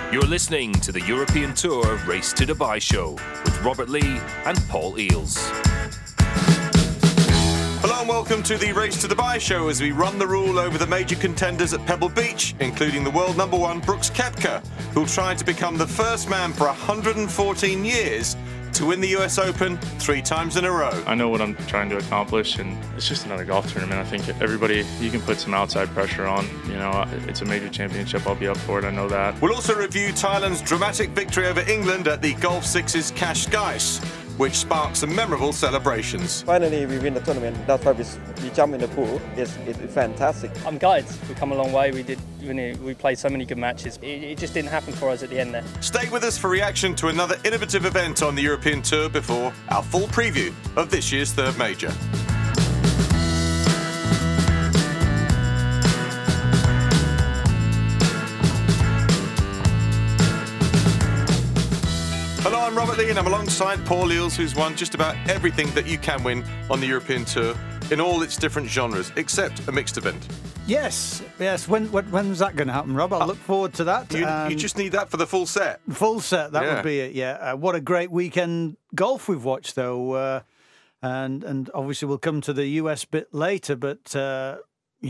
You're listening to the European Tour Race to Dubai show with Robert Lee and Paul Eales. Hello and welcome to the Race to Dubai show as we run the rule over the major contenders at Pebble Beach, including the world number one Brooks Koepka, who'll try to become the first man for 114 years to win the US Open 3 times in a row. I know what I'm trying to accomplish, and it's just another golf tournament. I think everybody, you can put some outside pressure on. You know, it's a major championship. I'll be up for it. I know that. We'll also review Thailand's dramatic victory over England at the Golf Six's Cash Guys, which sparked some memorable celebrations. Finally, we win the tournament. That's why we jump in the pool. It's fantastic. I'm gutted. We've come a long way. We played so many good matches. It just didn't happen for us at the end there. Stay with us for reaction to another innovative event on the European Tour before our full preview of this year's third major. Hello, I'm Robert Lee and I'm alongside Paul Eales, who's won just about everything that you can win on the European Tour in all its different genres, except a mixed event. Yes. When's that going to happen, Rob? I'll look forward to that. You just need that for the full set. Full set, that would be it, yeah. What a great weekend golf we've watched, though. And obviously we'll come to the US bit later, but, the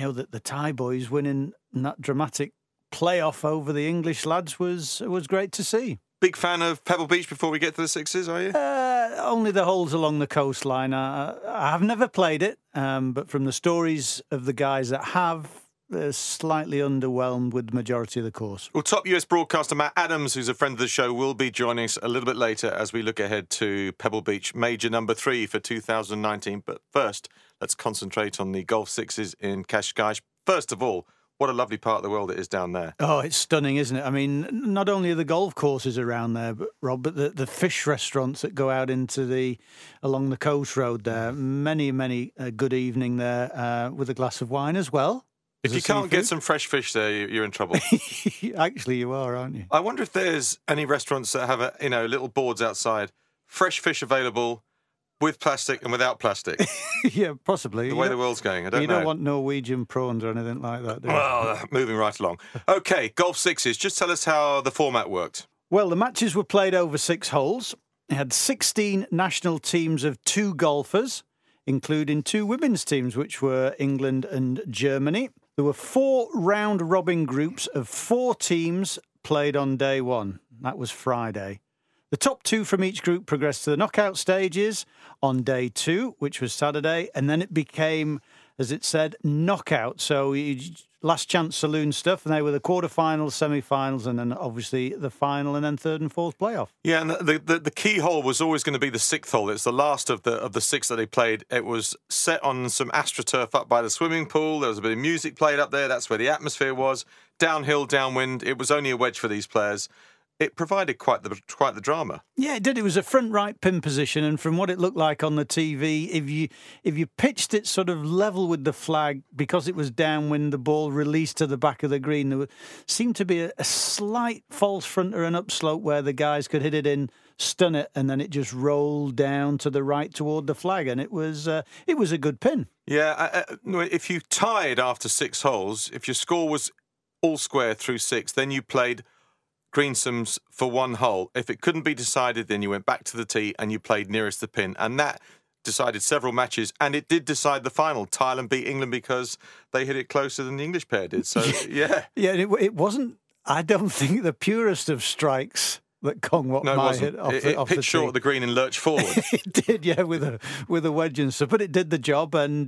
Thai boys winning that dramatic playoff over the English lads was great to see. Big fan of Pebble Beach before we get to the Sixes, are you? Only the holes along the coastline. I have never played it, but from the stories of the guys that have, they're slightly underwhelmed with the majority of the course. Well, top US broadcaster Matt Adams, who's a friend of the show, will be joining us a little bit later as we look ahead to Pebble Beach, major number 3 for 2019. But first, let's concentrate on the Golf Sixes in Cascais. First of all, what a lovely part of the world it is down there. Oh, it's stunning, isn't it? I mean, not only are the golf courses around there, but Rob, but the fish restaurants that go out into along the coast road there. Many a good evening there with a glass of wine as well. If you can't get some fresh fish there, you're in trouble. Actually, you are, aren't you? I wonder if there's any restaurants that have little boards outside, fresh fish available, with plastic and without plastic. Yeah, possibly. The way the world's going, I don't know. You don't want Norwegian prawns or anything like that, do you? Well, moving right along. OK, Golf Sixes. Just tell us how the format worked. Well, the matches were played over 6 holes. It had 16 national teams of 2 golfers, including 2 women's teams, which were England and Germany. There were 4 round-robin groups of 4 teams played on day 1. That was Friday. The top 2 from each group progressed to the knockout stages on day 2, which was Saturday, and then it became, as it said, knockout. So last chance saloon stuff, and they were the quarterfinals, semi-finals, and then obviously the final, and then 3rd and 4th playoff. Yeah, and the key hole was always going to be the 6th hole. It's the last of the 6 that they played. It was set on some AstroTurf up by the swimming pool. There was a bit of music played up there. That's where the atmosphere was. Downhill, downwind. It was only a wedge for these players. It provided quite the drama. Yeah, it did. It was a front right pin position, and from what it looked like on the TV, if you pitched it sort of level with the flag, because it was downwind, the ball released to the back of the green, there seemed to be a slight false front or an upslope where the guys could hit it in, stun it, and then it just rolled down to the right toward the flag, and it was a good pin. Yeah, if you tied after 6 holes, if your score was all square through 6, then you played greensomes for 1 hole. If it couldn't be decided, then you went back to the tee and you played nearest the pin. And that decided several matches, and it did decide the final. Thailand beat England because they hit it closer than the English pair did. So, yeah. Yeah, it wasn't, I don't think, the purest of strikes that Kong Wat Mai hit off it off pitched the short of the green and lurched forward. It did, yeah, with a wedge and stuff. But it did the job, and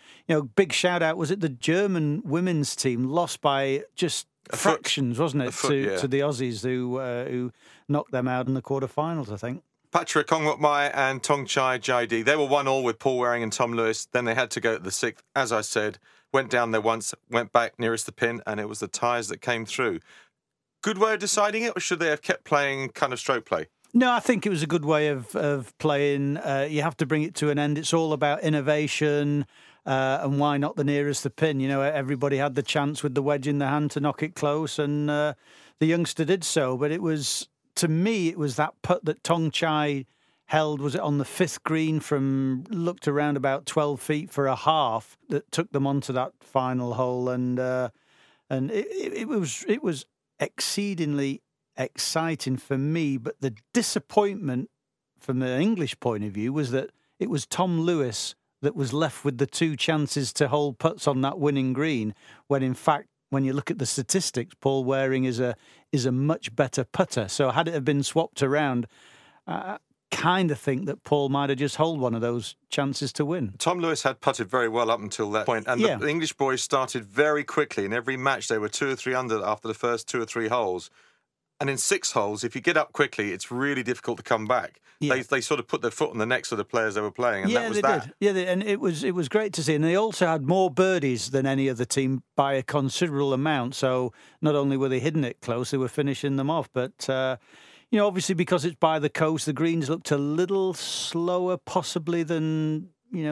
big shout out. Was it the German women's team lost by just fractions, wasn't it, to the Aussies who knocked them out in the quarterfinals, I think. Patra Kongwat-Mai and Thongchai Jaidi, they were 1-1 with Paul Waring and Tom Lewis. Then they had to go to the 6th, as I said, went down there once, went back nearest the pin, and it was the tyres that came through. Good way of deciding it, or should they have kept playing kind of stroke play? No, I think it was a good way of playing. You have to bring it to an end. It's all about innovation. And why not the nearest the pin? Everybody had the chance with the wedge in the hand to knock it close, and the youngster did so. But it was, to me, it was that putt that Thongchai held, was it on the 5th green looked around about 12 feet for a half, that took them onto that final hole, and it was exceedingly exciting for me. But the disappointment from the English point of view was that it was Tom Lewis that was left with the 2 chances to hold putts on that winning green, when in fact, when you look at the statistics, Paul Waring is a much better putter. So had it have been swapped around, I kind of think that Paul might have just held one of those chances to win. Tom Lewis had putted very well up until that point, and the English boys started very quickly. In every match, they were 2 or 3 under after the first 2 or 3 holes. And in 6 holes, if you get up quickly, it's really difficult to come back. Yeah. They sort of put their foot on the necks of the players they were playing, and that was that. Did. Yeah, and it was great to see. And they also had more birdies than any other team by a considerable amount. So not only were they hitting it close, they were finishing them off. But obviously because it's by the coast, the greens looked a little slower, possibly than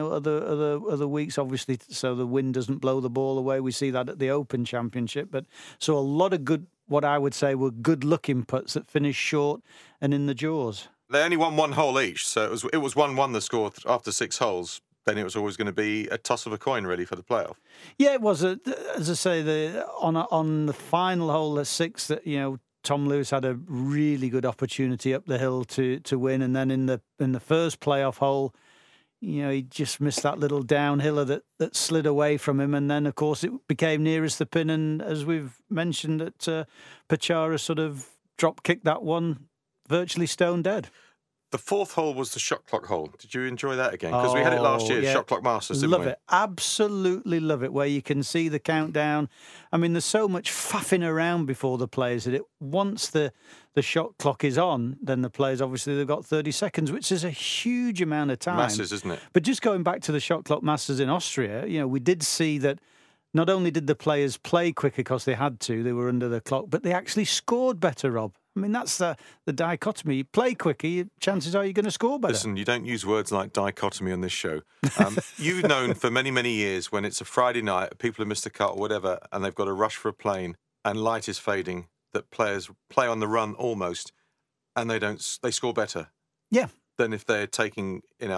other weeks. Obviously, so the wind doesn't blow the ball away. We see that at the Open Championship. But so a lot of good, what I would say were good-looking putts that finished short and in the jaws. They only won 1 hole each, so it was 1-1 the score after 6 holes. Then it was always going to be a toss of a coin, really, for the playoff. Yeah, it was. As I say, on the final hole, the 6th, that Tom Lewis had a really good opportunity up the hill to win, and then in the first playoff hole, he just missed that little downhiller that slid away from him. And then, of course, it became nearest the pin. And as we've mentioned, that Pachara sort of drop-kicked that one virtually stone dead. The 4th hole was the shot clock hole. Did you enjoy that again? Because we had it last year, Shot Clock Masters, didn't we? Love it. Absolutely love it, where you can see the countdown. I mean, there's so much faffing around before the players that once the shot clock is on, then the players, obviously, they've got 30 seconds, which is a huge amount of time. Masters, isn't it? But just going back to the Shot Clock Masters in Austria, we did see that not only did the players play quicker because they had to, they were under the clock, but they actually scored better, Rob. I mean, that's the dichotomy. You play quicker, chances are you're going to score better. Listen, you don't use words like dichotomy on this show. You've known for many, many years when it's a Friday night, people have missed a cut or whatever, and they've got a rush for a plane, and light is fading, that players play on the run almost, and they score better. Yeah. Than if they're taking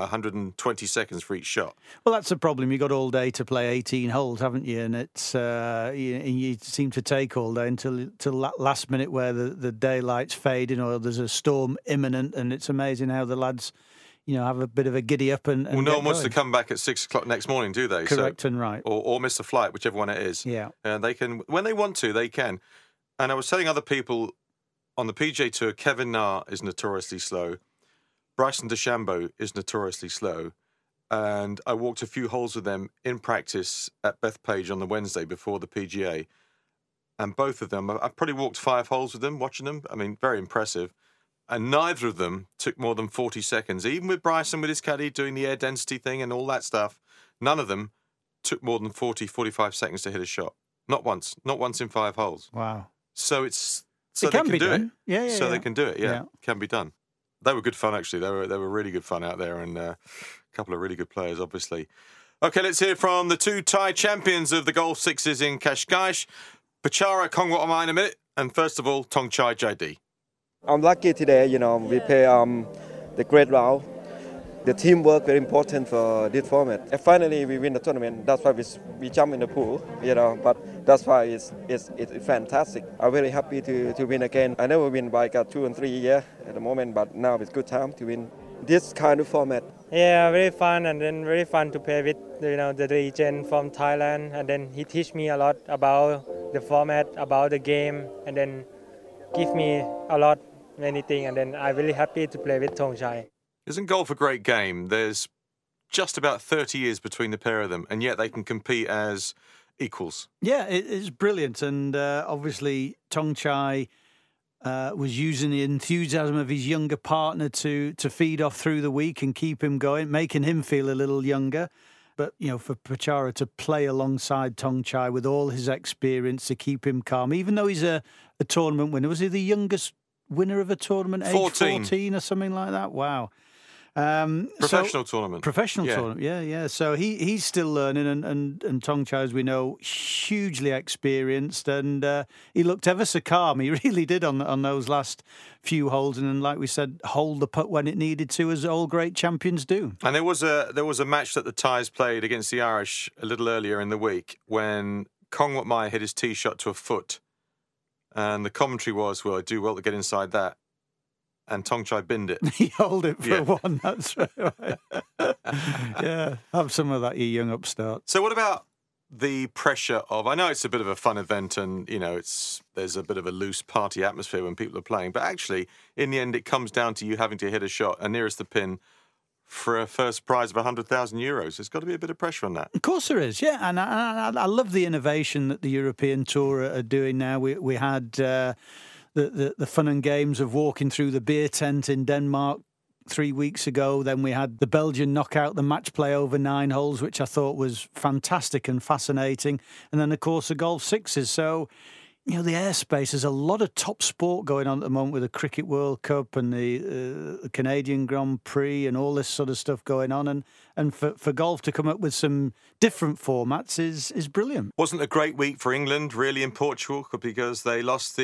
120 seconds for each shot. Well, that's the problem. You've got all day to play 18 holes, haven't you? And it's you seem to take all day until that last minute where the daylight's fading or there's a storm imminent, and it's amazing how the lads have a bit of a giddy up and well, no one wants to come back at 6 o'clock next morning, do they? Correct and right. Or miss a flight, whichever one it is. Yeah. They can, when they want to, they can. And I was telling other people on the PGA Tour, Kevin Na is notoriously slow. Bryson DeChambeau is notoriously slow, and I walked a few holes with them in practice at Bethpage on the Wednesday before the PGA, and both of them, I've probably walked 5 holes with them, watching them. I mean, very impressive, and neither of them took more than 40 seconds. Even with Bryson with his caddy doing the air density thing and all that stuff, none of them took more than 40, 45 seconds to hit a shot. Not once in 5 holes. Wow. So it can be done. Yeah. So they can do it, yeah. It can be done. They were good fun, actually. They were really good fun out there, and a couple of really good players, obviously. Okay, let's hear from the 2 Thai champions of the Golf Sixes in Cascais, Pachara Kongwatmai in a minute, and first of all, Thongchai Jaidee. I'm lucky today, we play the great round. The teamwork very important for this format. And finally, we win the tournament. That's why we jump in the pool, But that's why it's fantastic. I'm very happy to win again. I never win by 2 and 3 years at the moment, but now it's good time to win this kind of format. Yeah, very fun, and then very fun to play with the legend from Thailand. And then he teach me a lot about the format, about the game, and then give me a lot, many things. And then I'm really happy to play with Thongchai. Isn't golf a great game? There's just about 30 years between the pair of them, and yet they can compete as equals. Yeah, it's brilliant. And obviously, Thongchai was using the enthusiasm of his younger partner to feed off through the week and keep him going, making him feel a little younger. But, for Pachara to play alongside Thongchai with all his experience to keep him calm, even though he's a tournament winner. Was he the youngest winner of a tournament, age 14 or something like that? Wow. Professional tournament. Professional tournament, yeah. So he's still learning, and Thongchai, as we know, hugely experienced, and he looked ever so calm. He really did on those last few holes, and then, like we said, hold the putt when it needed to, as all great champions do. And there was a match that the Thais played against the Irish a little earlier in the week when Kongwatmai hit his tee shot to a foot. And the commentary was, well, I do well to get inside that. And Thongchai binned it. He held it for one, that's right. Yeah, have some of that, you young upstart. So what about the pressure of, I know it's a bit of a fun event and, there's a bit of a loose party atmosphere when people are playing, but actually, in the end, it comes down to you having to hit a shot nearest the pin for a first prize of €100,000. There's got to be a bit of pressure on that. Of course there is, yeah. And I love the innovation that the European Tour are doing now. We had the fun and games of walking through the beer tent in Denmark 3 weeks ago. Then we had the Belgian knockout, the match play over 9 holes, which I thought was fantastic and fascinating. And then, of course, the golf sixes. So, the airspace, there's a lot of top sport going on at the moment with the Cricket World Cup and the Canadian Grand Prix and all this sort of stuff going on. And for golf to come up with some different formats is brilliant. Wasn't a great week for England, really, in Portugal, because they lost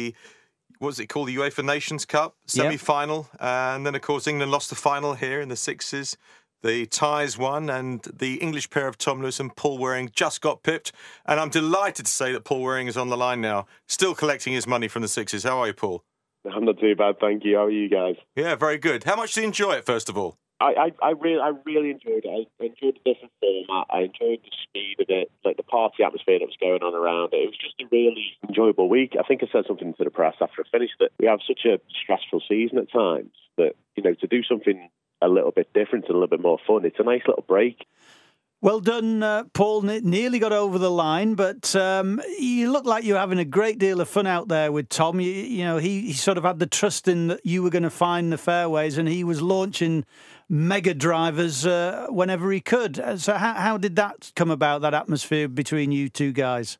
what was it called, the UEFA Nations Cup semi-final. Yep. And then, of course, England lost the final here in the sixes. The ties won, and the English pair of Tom Lewis and Paul Waring just got pipped. And I'm delighted to say that Paul Waring is on the line now, still collecting his money from the sixes. How are you, Paul? I'm not too bad, thank you. How are you guys? Yeah, very good. How much did you enjoy it, first of all? I really enjoyed it. I enjoyed the different format. I enjoyed the speed of it, like the party atmosphere that was going on around it. It was just a really enjoyable week. I think I said something to the press after I finished that we have such a stressful season at times that, to do something a little bit different and a little bit more fun, it's a nice little break. Well done, Paul. Nearly got over the line, but you look like you're having a great deal of fun out there with Tom. He sort of had the trust in that you were going to find the fairways, and he was launching mega drivers whenever he could. So how did that come about, that atmosphere between you two guys?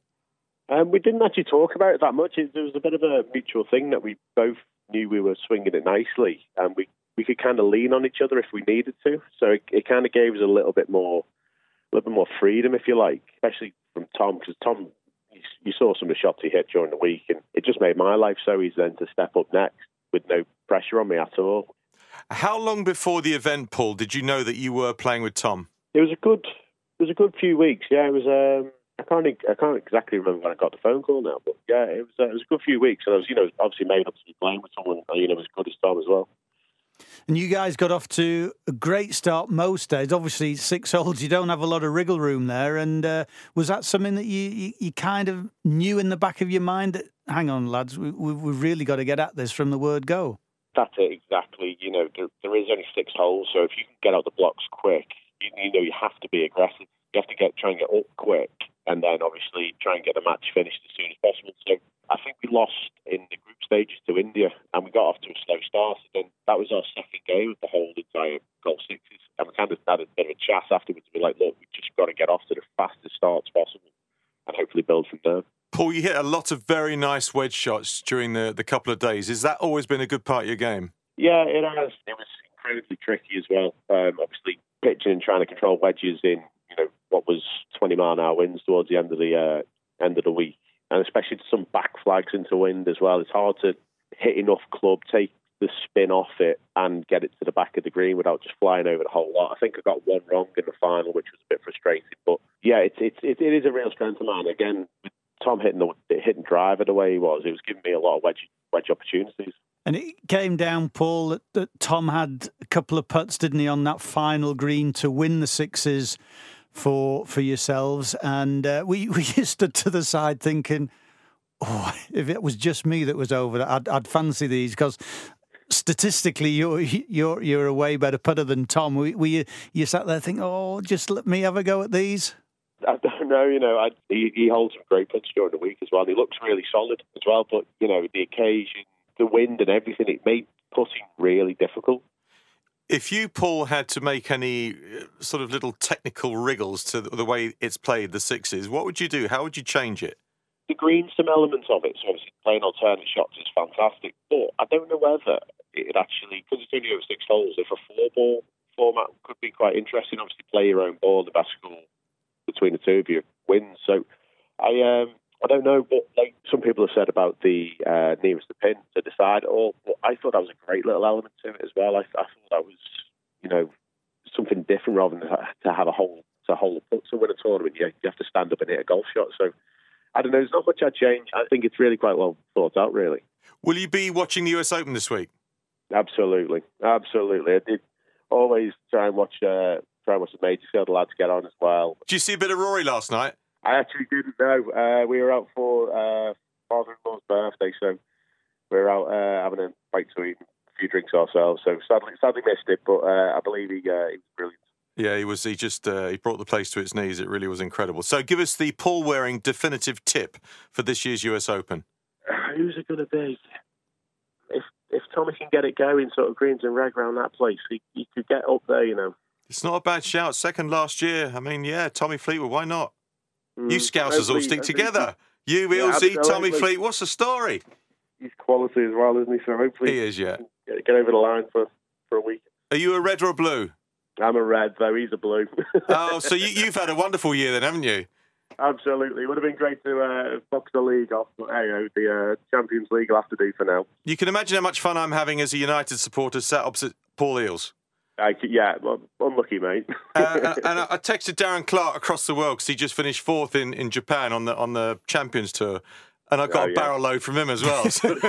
We didn't actually talk about it that much. There was a bit of a mutual thing that we both knew we were swinging it nicely, and we could kind of lean on each other if we needed to. So it kind of gave us a little bit more freedom, if you like, especially from Tom, because Tom, you saw some of the shots he hit during the week, and it just made my life so easy then to step up next with no pressure on me at all. How long before the event, Paul, did you know that you were playing with Tom? It was a good few weeks. Yeah, it was. I can't exactly remember when I got the phone call now, but yeah, it was a good few weeks, and I was, obviously made up to be playing with someone, as good as Tom as well. And you guys got off to a great start most days. Obviously, 6 holes, you don't have a lot of wriggle room there. And was that something that you kind of knew in the back of your mind that, hang on, lads, we've really got to get at this from the word go? That's it, exactly. There is only 6 holes, so if you can get out the blocks quick, you have to be aggressive. You have to try and get up quick, and then obviously try and get the match finished as soon as possible. So I think we lost in the group stages to India, and we got off to a slow start. And then that was our second game of the whole entire golf sixes. And we kind of had a bit of a chat afterwards to be like, look, we've just got to get off to the fastest starts possible and hopefully build from there. Paul, you hit a lot of very nice wedge shots during the couple of days. Has that always been a good part of your game? Yeah, it has. It was incredibly tricky as well. Obviously, pitching and trying to control wedges in, what was 20-mile-an-hour winds towards the end of the week. And especially some back flags into wind as well. It's hard to hit enough club, take the spin off it, and get it to the back of the green without just flying over the whole lot. I think I got one wrong in the final, which was a bit frustrating. But yeah, it is a real strength of mine. Again, with Tom hitting driver the way he was, it was giving me a lot of wedge opportunities. And it came down, Paul, that Tom had a couple of putts, didn't he, on that final green to win the sixes for yourselves, and we stood to the side thinking, if it was just me that was over that, I'd fancy these, because statistically you're a way better putter than Tom. You sat there thinking, just let me have a go at these? I don't know, he holds some great putts during the week as well. He looks really solid as well, but the occasion, the wind and everything, it made putting really difficult. If you, Paul, had to make any sort of little technical wriggles to the way it's played, the sixes, what would you do? How would you change it? The green, some elements of it, so obviously playing alternate shots is fantastic, but I don't know whether it actually, because it's only over 6 holes, if a 4-ball format could be quite interesting. Obviously play your own ball, the best score between the two of you wins. So I don't know, but like some people have said about the nearest the pin to decide it all, but I thought that was a great little element to it as well. I thought that was, something different rather than to have a hole to hold a putt to win a tournament. You have to stand up and hit a golf shot. So I don't know. There's not much I'd change. I think it's really quite well thought out, really. Will you be watching the US Open this week? Absolutely. I did always try and watch the majors. See how the lads get on as well. Did you see a bit of Rory last night? I actually didn't know. We were out for father-in-law's birthday, so we were out having a bite to eat, a few drinks ourselves. So sadly missed it, but I believe he was brilliant. Yeah, he was. He brought the place to its knees. It really was incredible. So give us the Paul Waring definitive tip for this year's US Open. Who's it going to be? If Tommy can get it going, sort of greens and reg around that place, he could get up there, you know. It's not a bad shout. Second last year. I mean, yeah, Tommy Fleetwood, why not? You Scousers all stick together. You, Ilsey, Tommy Fleetwood. What's the story? He's quality as well, isn't he? So hopefully he is, yeah. Get over the line for a week. Are you a red or a blue? I'm a red, though. He's a blue. Oh, so you've had a wonderful year then, haven't you? Absolutely. It would have been great to box the league off, but hey, the Champions League will have to do for now. You can imagine how much fun I'm having as a United supporter sat opposite Paul Eales. Yeah, well, unlucky, mate. And I texted Darren Clark across the world because he just finished fourth in Japan on the Champions Tour, and I got a barrel load from him as well.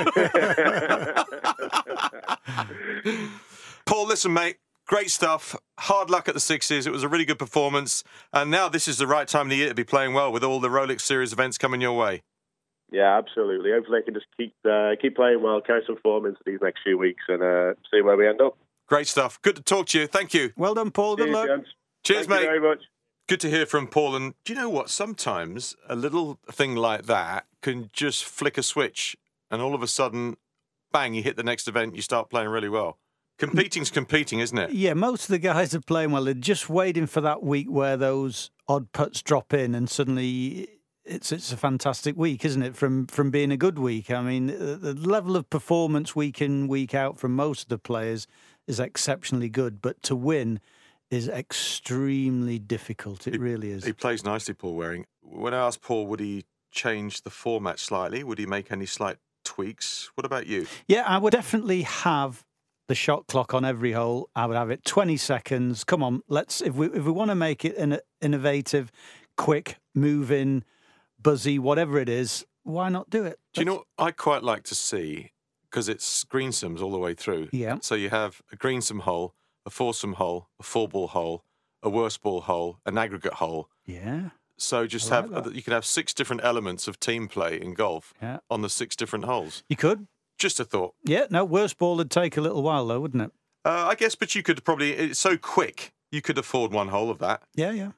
Paul, listen, mate, great stuff. Hard luck at the Sixes. It was a really good performance, and now this is the right time of the year to be playing well with all the Rolex Series events coming your way. Yeah, absolutely. Hopefully, I can just keep playing well, carry some form into these next few weeks, and see where we end up. Great stuff. Good to talk to you. Thank you. Well done, Paul. Good luck. Gents. Cheers, Thank mate. you very much. Good to hear from Paul. And do you know what? Sometimes a little thing like that can just flick a switch and all of a sudden, bang, you hit the next event, you start playing really well. Competing's competing, isn't it? Yeah, most of the guys are playing well. They're just waiting for that week where those odd putts drop in and suddenly it's a fantastic week, isn't it, from being a good week? I mean, the level of performance week in, week out from most of the players is exceptionally good, but to win is extremely difficult. It really is. He plays nicely, Paul Waring. When I asked Paul, would he change the format slightly? Would he make any slight tweaks? What about you? Yeah, I would definitely have the shot clock on every hole. I would have it 20 seconds. Come on, if we want to make it an innovative, quick, moving, buzzy, whatever it is, why not do it? Do you know what I quite like to see? Because it's greensomes all the way through. Yeah. So you have a greensome hole, a foursome hole, a four-ball hole, a worst ball hole, an aggregate hole. Yeah. So you can have 6 different elements of team play in golf on the 6 different holes. You could. Just a thought. Yeah, no, worst ball would take a little while though, wouldn't it? I guess, but you could probably, it's so quick, you could afford one hole of that. Yeah.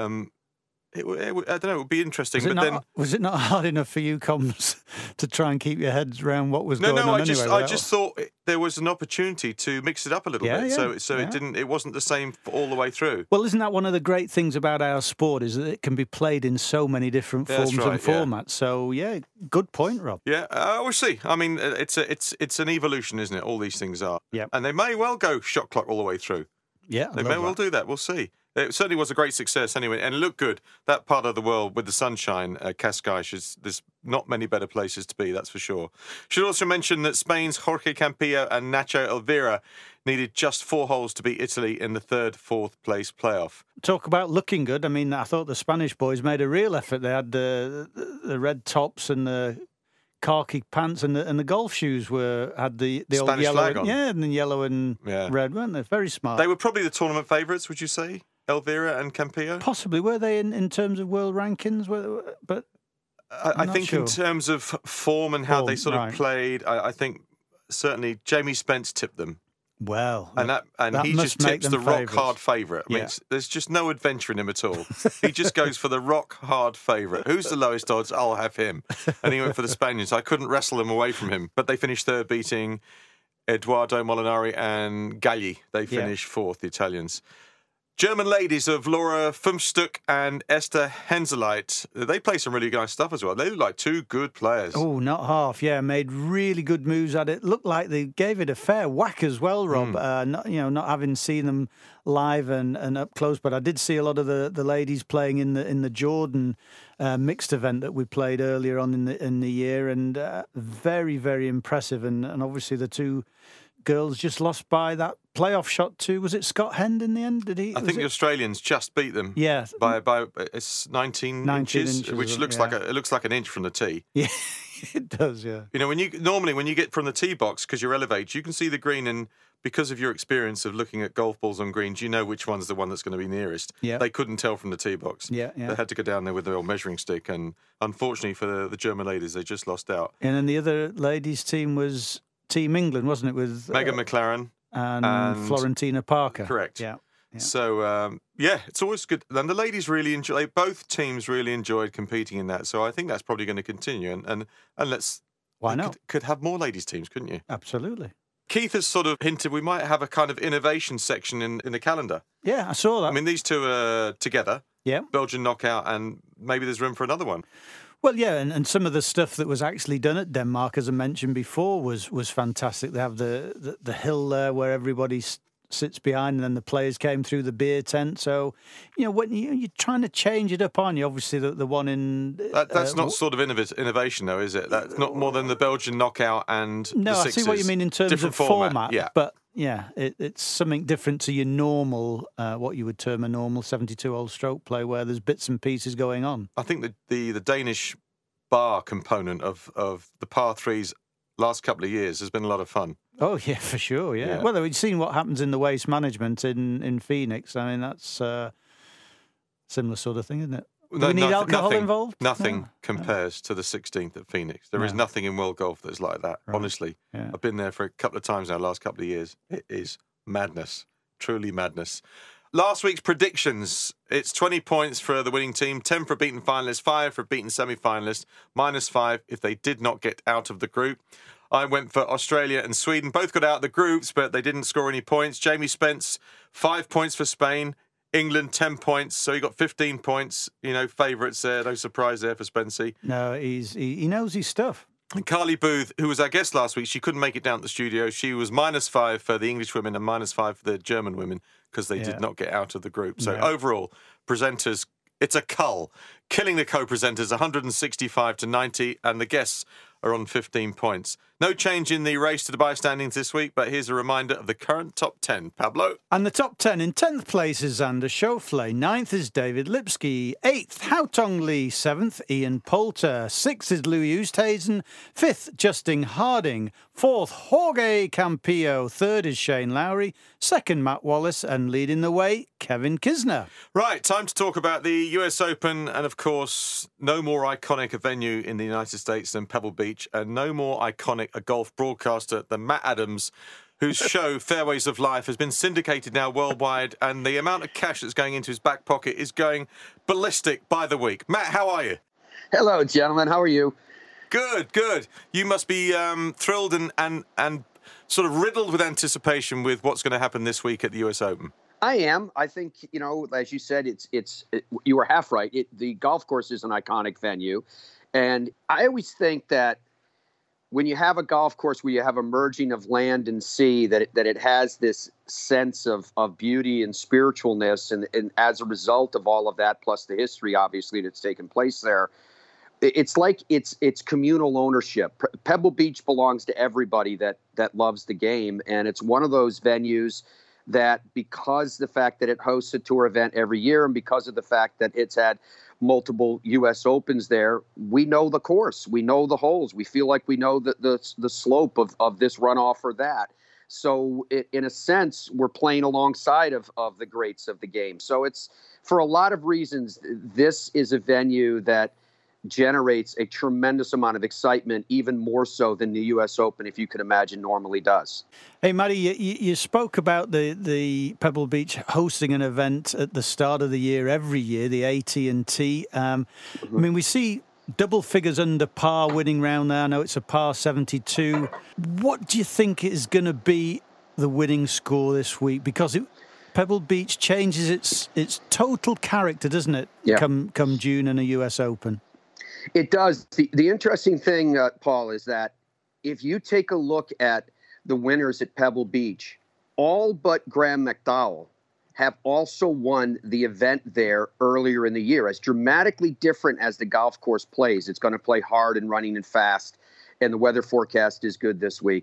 I don't know, it would be interesting. Was it not hard enough for you, Combs, to try and keep your heads around what was going on anyway? I just thought there was an opportunity to mix it up a little bit. So it wasn't the same all the way through. Well, isn't that one of the great things about our sport is that it can be played in so many different forms and formats. So, yeah, good point, Rob. Yeah, we'll see. I mean, it's an evolution, isn't it? All these things are. Yeah. And they may well go shot clock all the way through. Yeah, they may well do that. We'll see. It certainly was a great success anyway, and it looked good. That part of the world with the sunshine, Cascais, there's not many better places to be, that's for sure. Should also mention that Spain's Jorge Campillo and Nacho Elvira needed just 4 holes to beat Italy in the 3rd, 4th place playoff. Talk about looking good. I mean, I thought the Spanish boys made a real effort. They had the red tops and the khaki pants, and the golf shoes had the old Spanish yellow flag on. Yeah, and the yellow and red, weren't they? Very smart. They were probably the tournament favourites, would you say? Elvira and Campillo? Possibly. Were they in terms of world rankings? But I think in terms of form and how they sort of played, I think certainly Jamie Spence tipped them. Well, and he just tips the rock hard favourite. I mean, there's just no adventure in him at all. He just goes for the rock hard favourite. Who's the lowest odds? I'll have him. And he went for the Spaniards. I couldn't wrestle him away from him. But they finished 3rd, beating Eduardo Molinari and Galli. They finished 4th, the Italians. German ladies of Laura Fumstuck and Esther Henseleit, they play some really nice stuff as well. They look like 2 good players. Oh, not half. Yeah, made really good moves at it. Looked like they gave it a fair whack as well, Rob. Not having seen them live and up close, but I did see a lot of the ladies playing in the Jordan mixed event that we played earlier on in the year, and very, very impressive. And obviously the 2 girls just lost by that playoff shot to, was it Scott Hend in the end? Did he? I think the Australians just beat them. Yeah. By it's 19 inches, which looks like it looks like an inch from the tee. Yeah, it does. Yeah. You know, when you get from the tee box, because you're elevated, you can see the green, and because of your experience of looking at golf balls on greens, you know which one's the one that's going to be nearest. Yeah. They couldn't tell from the tee box. Yeah. They had to go down there with their old measuring stick, and unfortunately for the German ladies, they just lost out. And then the other ladies' team was Team England, wasn't it? With Megan McLaren and Florentina Parker. Correct. Yeah. So, it's always good. And the ladies really enjoy. Both teams really enjoyed competing in that. So I think that's probably going to continue. And let's. Why not? Could have more ladies teams, couldn't you? Absolutely. Keith has sort of hinted we might have a kind of innovation section in the calendar. Yeah, I saw that. I mean, these two are together. Yeah. Belgian knockout, and maybe there's room for another one. Well, yeah, and some of the stuff that was actually done at Denmark, as I mentioned before, was fantastic. They have the hill there where everybody sits behind, and then the players came through the beer tent. So, when you're trying to change it up, aren't you? Obviously, the one in... That's not sort of innovation, though, is it? That's not more than the Belgian knockout and No, the I sixes. see what you mean in terms of format. Yeah. But, yeah, it's something different to your normal, what you would term a normal 72-hole stroke play, where there's bits and pieces going on. I think the Danish bar component of the par threes last couple of years has been a lot of fun. Oh, yeah, for sure, yeah. Well, we've seen what happens in the waste management in Phoenix. I mean, that's a similar sort of thing, isn't it? Do we need alcohol involved? Nothing compares to the 16th at Phoenix. There is nothing in world golf that's like that, honestly. Yeah. I've been there for a couple of times now, last couple of years. It is madness, truly madness. Last week's predictions, it's 20 points for the winning team, 10 for a beaten finalist, 5 for a beaten semi-finalist, -5 if they did not get out of the group. I went for Australia and Sweden. Both got out of the groups, but they didn't score any points. Jamie Spence, 5 points for Spain. England, 10 points. So he got 15 points. Favourites there. No surprise there for Spency. No, he knows his stuff. And Carly Booth, who was our guest last week, she couldn't make it down to the studio. She was -5 for the English women and -5 for the German women because they did not get out of the group. So overall, presenters, it's a cull. Killing the co-presenters, 165 to 90, and the guests are on 15 points. No change in the race to Dubai standings this week, but here's a reminder of the current top 10. Pablo? And the top 10, in 10th place is Xander Schauffele. 9th is David Lipsky. 8th, Hao Tong Lee. 7th, Ian Poulter. 6th is Louis Oosthuizen. 5th, Justin Harding. 4th, Jorge Campillo. 3rd is Shane Lowry. 2nd, Matt Wallace. And leading the way, Kevin Kisner. Right, time to talk about the US Open. And of course, no more iconic a venue in the United States than Pebble Beach. And no more iconic a golf broadcaster than Matt Adams, whose show Fairways of Life has been syndicated now worldwide, and the amount of cash that's going into his back pocket is going ballistic by the week. Matt, how are you? Hello, gentlemen. How are you? Good, good. You must be thrilled and sort of riddled with anticipation with what's going to happen this week at the US Open. I am. I think, as you said, you were half right. The golf course is an iconic venue, and I always think that when you have a golf course where you have a merging of land and sea, that it has this sense of beauty and spiritualness, and as a result of all of that, plus the history, obviously, that's taken place there, it's like it's communal ownership. Pebble Beach belongs to everybody that loves the game, and it's one of those venues that, because the fact that it hosts a tour event every year, and because of the fact that it's had multiple U.S. Opens there, we know the course, we know the holes, we feel like we know the slope of this runoff or that. So in a sense, we're playing alongside of the greats of the game. So it's, for a lot of reasons, this is a venue that generates a tremendous amount of excitement, even more so than the U.S. Open, if you can imagine, normally does. Hey, Matty, you spoke about the Pebble Beach hosting an event at the start of the year, every year, the AT&T. I mean, we see double figures under par winning round there. I know it's a par 72. What do you think is going to be the winning score this week? Because Pebble Beach changes its total character, doesn't it, come June in a U.S. Open? It does. The interesting thing, Paul, is that if you take a look at the winners at Pebble Beach, all but Graham McDowell have also won the event there earlier in the year. As dramatically different as the golf course plays, it's going to play hard and running and fast, and the weather forecast is good this week.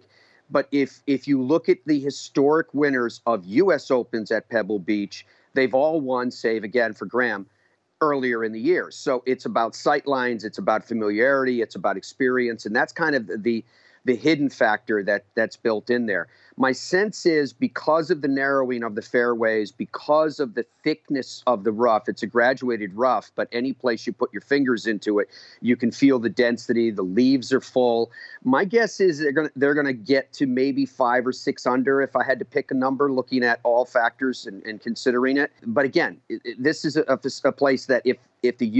But if you look at the historic winners of U.S. Opens at Pebble Beach, they've all won, save again for Graham, earlier in the year. So it's about sight lines, it's about familiarity, it's about experience, and that's kind of the hidden factor that's built in there. My sense is because of the narrowing of the fairways, because of the thickness of the rough, it's a graduated rough, but any place you put your fingers into it, you can feel the density, the leaves are full. My guess is they're gonna get to maybe 5 or 6 under if I had to pick a number, looking at all factors and considering it. But again, this is a place that if the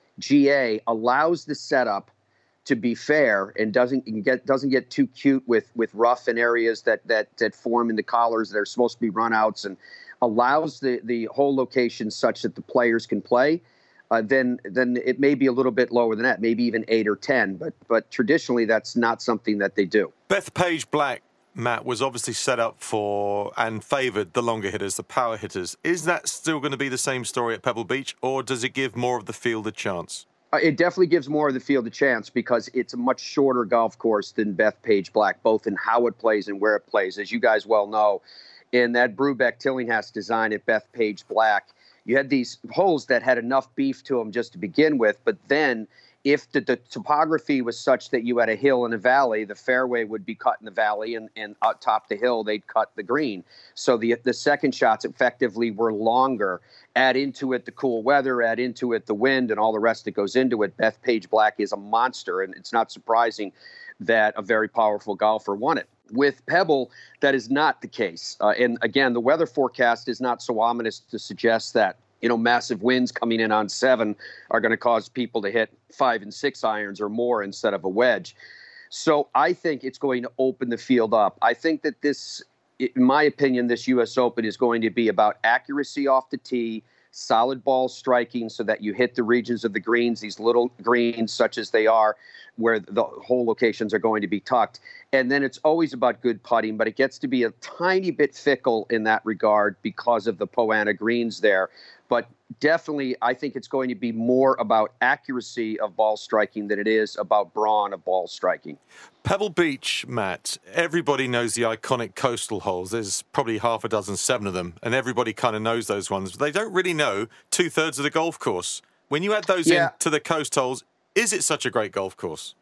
USGA allows the setup to be fair and doesn't get too cute with rough in areas that form in the collars that are supposed to be runouts, and allows the whole location such that the players can play, then it may be a little bit lower than that, maybe even 8 or 10. But traditionally, that's not something that they do. Bethpage Black, Matt, was obviously set up for and favoured the longer hitters, the power hitters. Is that still going to be the same story at Pebble Beach, or does it give more of the field a chance? It definitely gives more of the field a chance because it's a much shorter golf course than Bethpage Black, both in how it plays and where it plays. As you guys well know, in that Brubeck-Tillinghast design at Bethpage Black, you had these holes that had enough beef to them just to begin with, but then if the topography was such that you had a hill and a valley, the fairway would be cut in the valley, and atop the hill, they'd cut the green. So the second shots effectively were longer. Add into it the cool weather, add into it the wind, and all the rest that goes into it. Bethpage Black is a monster, and it's not surprising that a very powerful golfer won it. With Pebble, that is not the case. And again, the weather forecast is not so ominous to suggest that massive winds coming in on 7 are going to cause people to hit 5 and 6 irons or more instead of a wedge. So I think it's going to open the field up. I think that this, in my opinion, this U.S. Open is going to be about accuracy off the tee, solid ball striking so that you hit the regions of the greens, these little greens such as they are, where the whole locations are going to be tucked. And then it's always about good putting, but it gets to be a tiny bit fickle in that regard because of the Poa annua greens there. But definitely, I think it's going to be more about accuracy of ball striking than it is about brawn of ball striking. Pebble Beach, Matt, everybody knows the iconic coastal holes. There's probably 6 or 7 of them, and everybody kind of knows those ones. But they don't really know 2/3 of the golf course. When you add those into the coast holes, is it such a great golf course?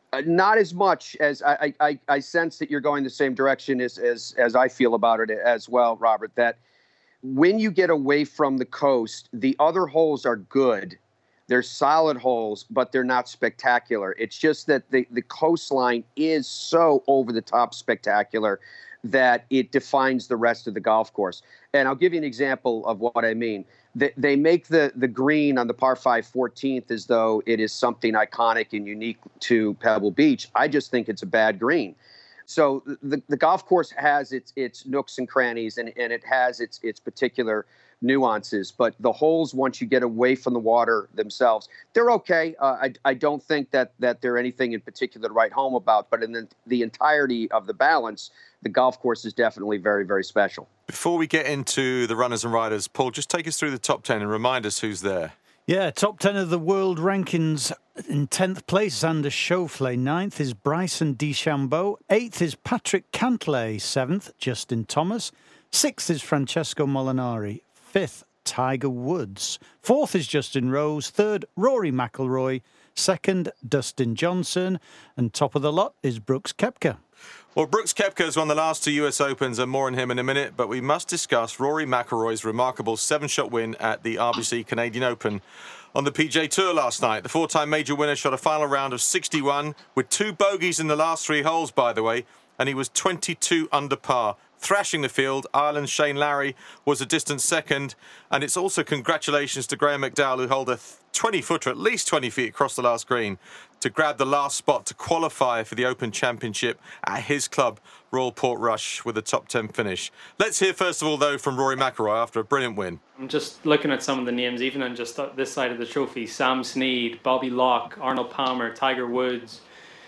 Not as much as I sense that you're going the same direction as I feel about it as well, Robert, that when you get away from the coast, the other holes are good. They're solid holes, but they're not spectacular. It's just that the coastline is so over-the-top spectacular that it defines the rest of the golf course. And I'll give you an example of what I mean. They make the green on the par 5 14th as though it is something iconic and unique to Pebble Beach. I just think it's a bad green. So the golf course has its nooks and crannies, and it has its particular nuances. But the holes, once you get away from the water themselves, they're okay. I don't think that they're anything in particular to write home about. But in the entirety of the balance, the golf course is definitely very, very special. Before we get into the runners and riders, Paul, just take us through the top 10 and remind us who's there. Yeah, top 10 of the world rankings. In 10th place, Xander Schauffele. 9th is Bryson DeChambeau. 8th is Patrick Cantlay. 7th, Justin Thomas. 6th is Francesco Molinari. 5th, Tiger Woods. 4th is Justin Rose. 3rd, Rory McIlroy. 2nd, Dustin Johnson. And top of the lot is Brooks Koepka. Well, Brooks Koepka has won the last 2 US Opens, and more on him in a minute, but we must discuss Rory McIlroy's remarkable 7-shot win at the RBC Canadian Open on the PGA Tour last night. The 4-time major winner shot a final round of 61 with 2 bogeys in the last 3 holes, by the way, and he was 22 under par, thrashing the field. Ireland's Shane Lowry was a distant second, and it's also congratulations to Graham McDowell, who held a 20-footer, at least 20 feet across the last green, to grab the last spot to qualify for the Open Championship at his club, Royal Portrush, with a top 10 finish. Let's hear first of all, though, from Rory McIlroy after a brilliant win. I'm just looking at some of the names, even on just this side of the trophy. Sam Snead, Bobby Locke, Arnold Palmer, Tiger Woods,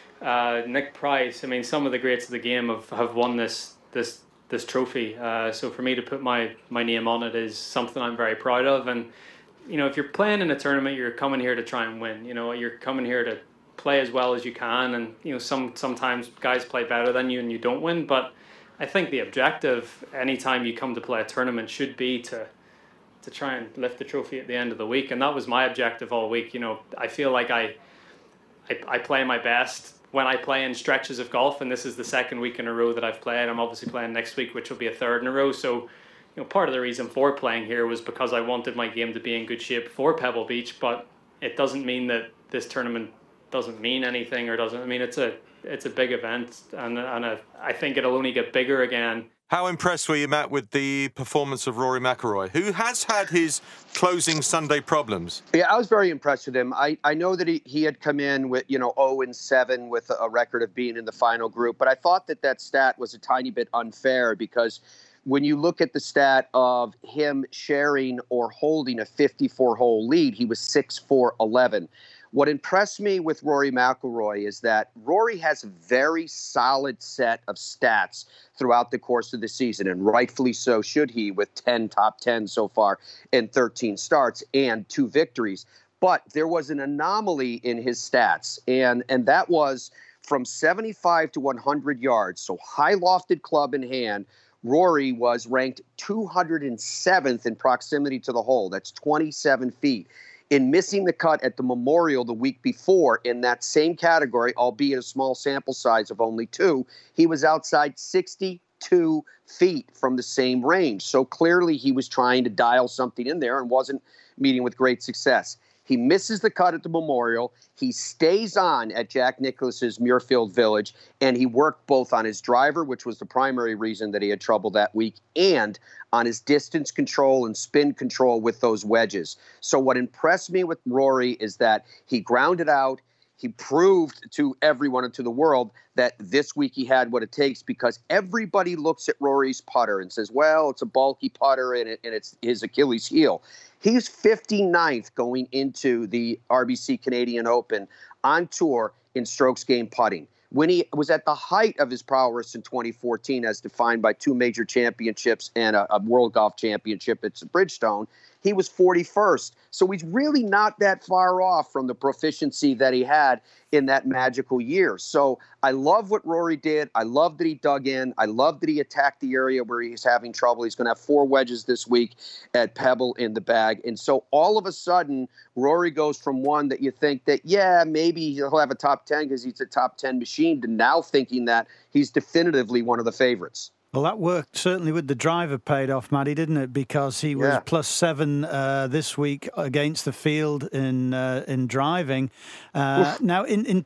Nick Price. I mean, some of the greats of the game have won this trophy. So for me to put my name on it is something I'm very proud of. And if you're playing in a tournament, you're coming here to try and win. You're coming here to play as well as you can, and sometimes guys play better than you and you don't win. But I think the objective anytime you come to play a tournament should be to try and lift the trophy at the end of the week, and that was my objective all week. I feel like I play my best when I play in stretches of golf, and this is the second week in a row that I've played. I'm obviously playing next week, which will be a third in a row. So, part of the reason for playing here was because I wanted my game to be in good shape for Pebble Beach, but it doesn't mean that this tournament doesn't mean anything, or doesn't. I mean, it's a big event, and I think it'll only get bigger again. How impressed were you, Matt, with the performance of Rory McIlroy, who has had his closing Sunday problems? Yeah, I was very impressed with him. I know that he had come in with 0-7 with a record of being in the final group, but I thought that stat was a tiny bit unfair, because when you look at the stat of him sharing or holding a 54-hole lead, he was 6-4-11. What impressed me with Rory McIlroy is that Rory has a very solid set of stats throughout the course of the season, and rightfully so should he, with 10 top 10 so far and 13 starts and 2 victories. But there was an anomaly in his stats, and that was from 75 to 100 yards, so high lofted club in hand. Rory was ranked 207th in proximity to the hole. That's 27 feet. In missing the cut at the Memorial the week before in that same category, albeit a small sample size of only 2, he was outside 62 feet from the same range. So clearly he was trying to dial something in there and wasn't meeting with great success. He misses the cut at the Memorial. He stays on at Jack Nicklaus's Muirfield Village, and he worked both on his driver, which was the primary reason that he had trouble that week, and on his distance control and spin control with those wedges. So what impressed me with Rory is that he grounded out. He proved to everyone and to the world that this week he had what it takes, because everybody looks at Rory's putter and says, well, it's a bulky putter and it's his Achilles heel. He's 59th going into the RBC Canadian Open on tour in strokes gained putting. When he was at the height of his prowess in 2014, as defined by 2 major championships and a World Golf Championship at Bridgestone, he was 41st. So he's really not that far off from the proficiency that he had in that magical year. So I love what Rory did. I love that he dug in. I love that he attacked the area where he's having trouble. He's going to have 4 wedges this week at Pebble in the bag. And so all of a sudden, Rory goes from one that you think that, yeah, maybe he'll have a top 10 because he's a top 10 machine, to now thinking that he's definitively one of the favorites. Well, that worked certainly with the driver paid off, Matty, didn't it? Because he was +7 this week against the field in driving. Now, in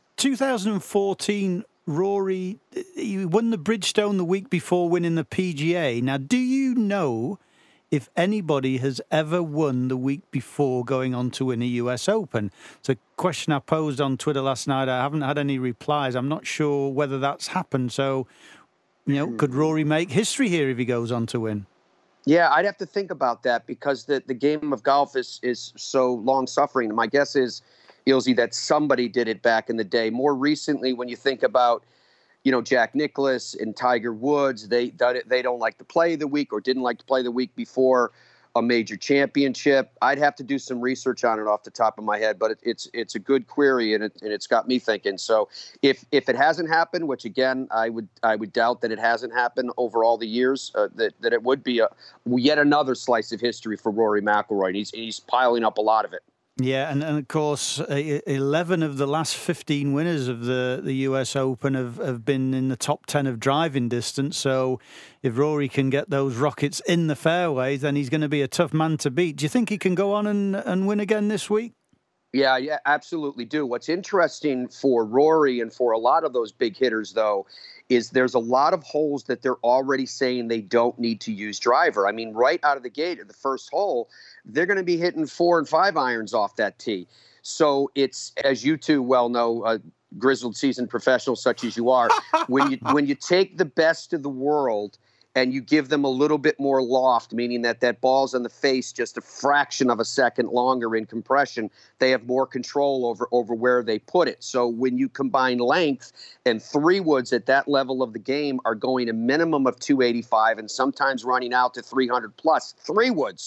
2014, Rory, he won the Bridgestone the week before winning the PGA. Now, do you know if anybody has ever won the week before going on to win a US Open? It's a question I posed on Twitter last night. I haven't had any replies. I'm not sure whether that's happened. So, could Rory make history here if he goes on to win? Yeah, I'd have to think about that, because the game of golf is so long-suffering. My guess is, Ilse, that somebody did it back in the day. More recently, when you think about, Jack Nicklaus and Tiger Woods, they don't like to play the week, or didn't like to play the week before a major championship. I'd have to do some research on it off the top of my head, but it's a good query, and it's got me thinking. So if it hasn't happened, which again I would doubt that it hasn't happened over all the years, that it would be yet another slice of history for Rory McIlroy. And he's piling up a lot of it. Yeah, and of course, 11 of the last 15 winners of the US Open have been in the top 10 of driving distance. So if Rory can get those rockets in the fairways, then he's going to be a tough man to beat. Do you think he can go on and win again this week? Yeah, absolutely do. What's interesting for Rory and for a lot of those big hitters, though, is there's a lot of holes that they're already saying they don't need to use driver. I mean, right out of the gate at the first hole, they're going to be hitting 4 and 5 irons off that tee. So it's, as you two well know, grizzled seasoned professionals such as you are, when you take the best of the world and you give them a little bit more loft, meaning that ball's on the face just a fraction of a second longer in compression, they have more control over where they put it. So when you combine length, and 3-woods at that level of the game are going a minimum of 285 and sometimes running out to 300 plus, 3-woods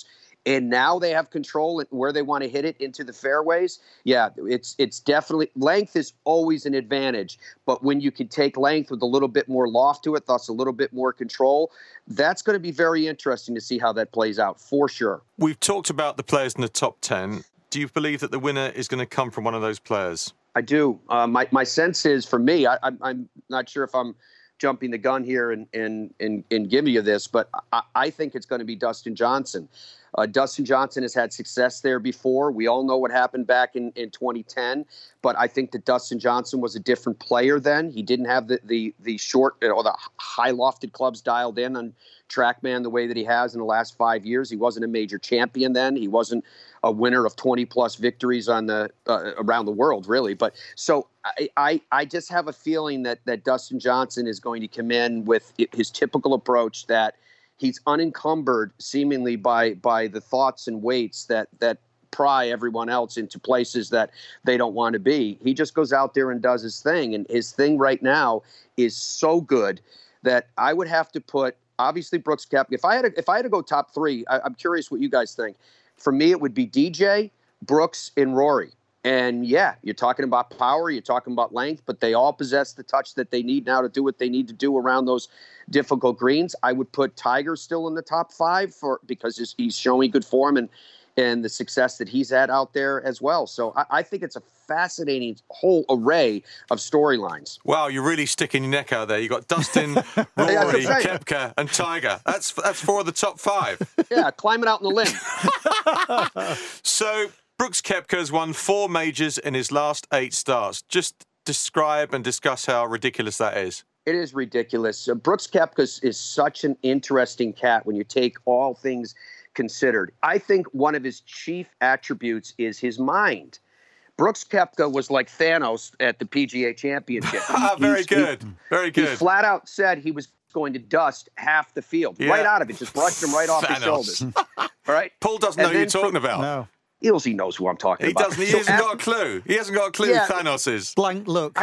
and now they have control at where they want to hit it into the fairways. Yeah, it's definitely, length is always an advantage, but when you can take length with a little bit more loft to it, thus a little bit more control, that's going to be very interesting to see how that plays out, for sure. We've talked about the players in the top 10. Do you believe that the winner is going to come from one of those players? I do. My sense is, for me, I'm not sure if I'm jumping the gun here and giving you this, but I think it's going to be Dustin Johnson. Dustin Johnson has had success there before. We all know what happened back in 2010, but I think that Dustin Johnson was a different player then. He didn't have the short or the high lofted clubs dialed in on TrackMan the way that he has in the last 5 years. He wasn't a major champion then. He wasn't a winner of 20-plus victories on the around the world, really. But so I just have a feeling that Dustin Johnson is going to come in with his typical approach, that he's unencumbered seemingly by the thoughts and weights that pry everyone else into places that they don't want to be. He just goes out there and does his thing. And his thing right now is so good that I would have to put, obviously, Brooks Koepka. If I had to go top three, I'm curious what you guys think. For me, it would be DJ, Brooks, and Rory. And yeah, you're talking about power, you're talking about length, but they all possess the touch that they need now to do what they need to do around those difficult greens. I would put Tiger still in the top five because he's showing good form and the success that he's had out there as well. So I think it's a fascinating whole array of storylines. Wow, you're really sticking your neck out there. You got Dustin, Rory, Koepka, and Tiger. That's four of the top five. Yeah, climbing out on the limb. So Brooks Koepka has won 4 majors in his last 8 starts. Just describe and discuss how ridiculous that is. It is ridiculous. Brooks Koepka is such an interesting cat when you take all things considered. I think one of his chief attributes is his mind. Brooks Koepka was like Thanos at the PGA Championship. Very good. He flat out said he was going to dust half the field, right out of it, just brushed him right off his shoulders. All right? Paul doesn't know who you're talking about. No. He knows who I'm talking about. He hasn't got a clue. He hasn't got a clue who Thanos is. Blank look.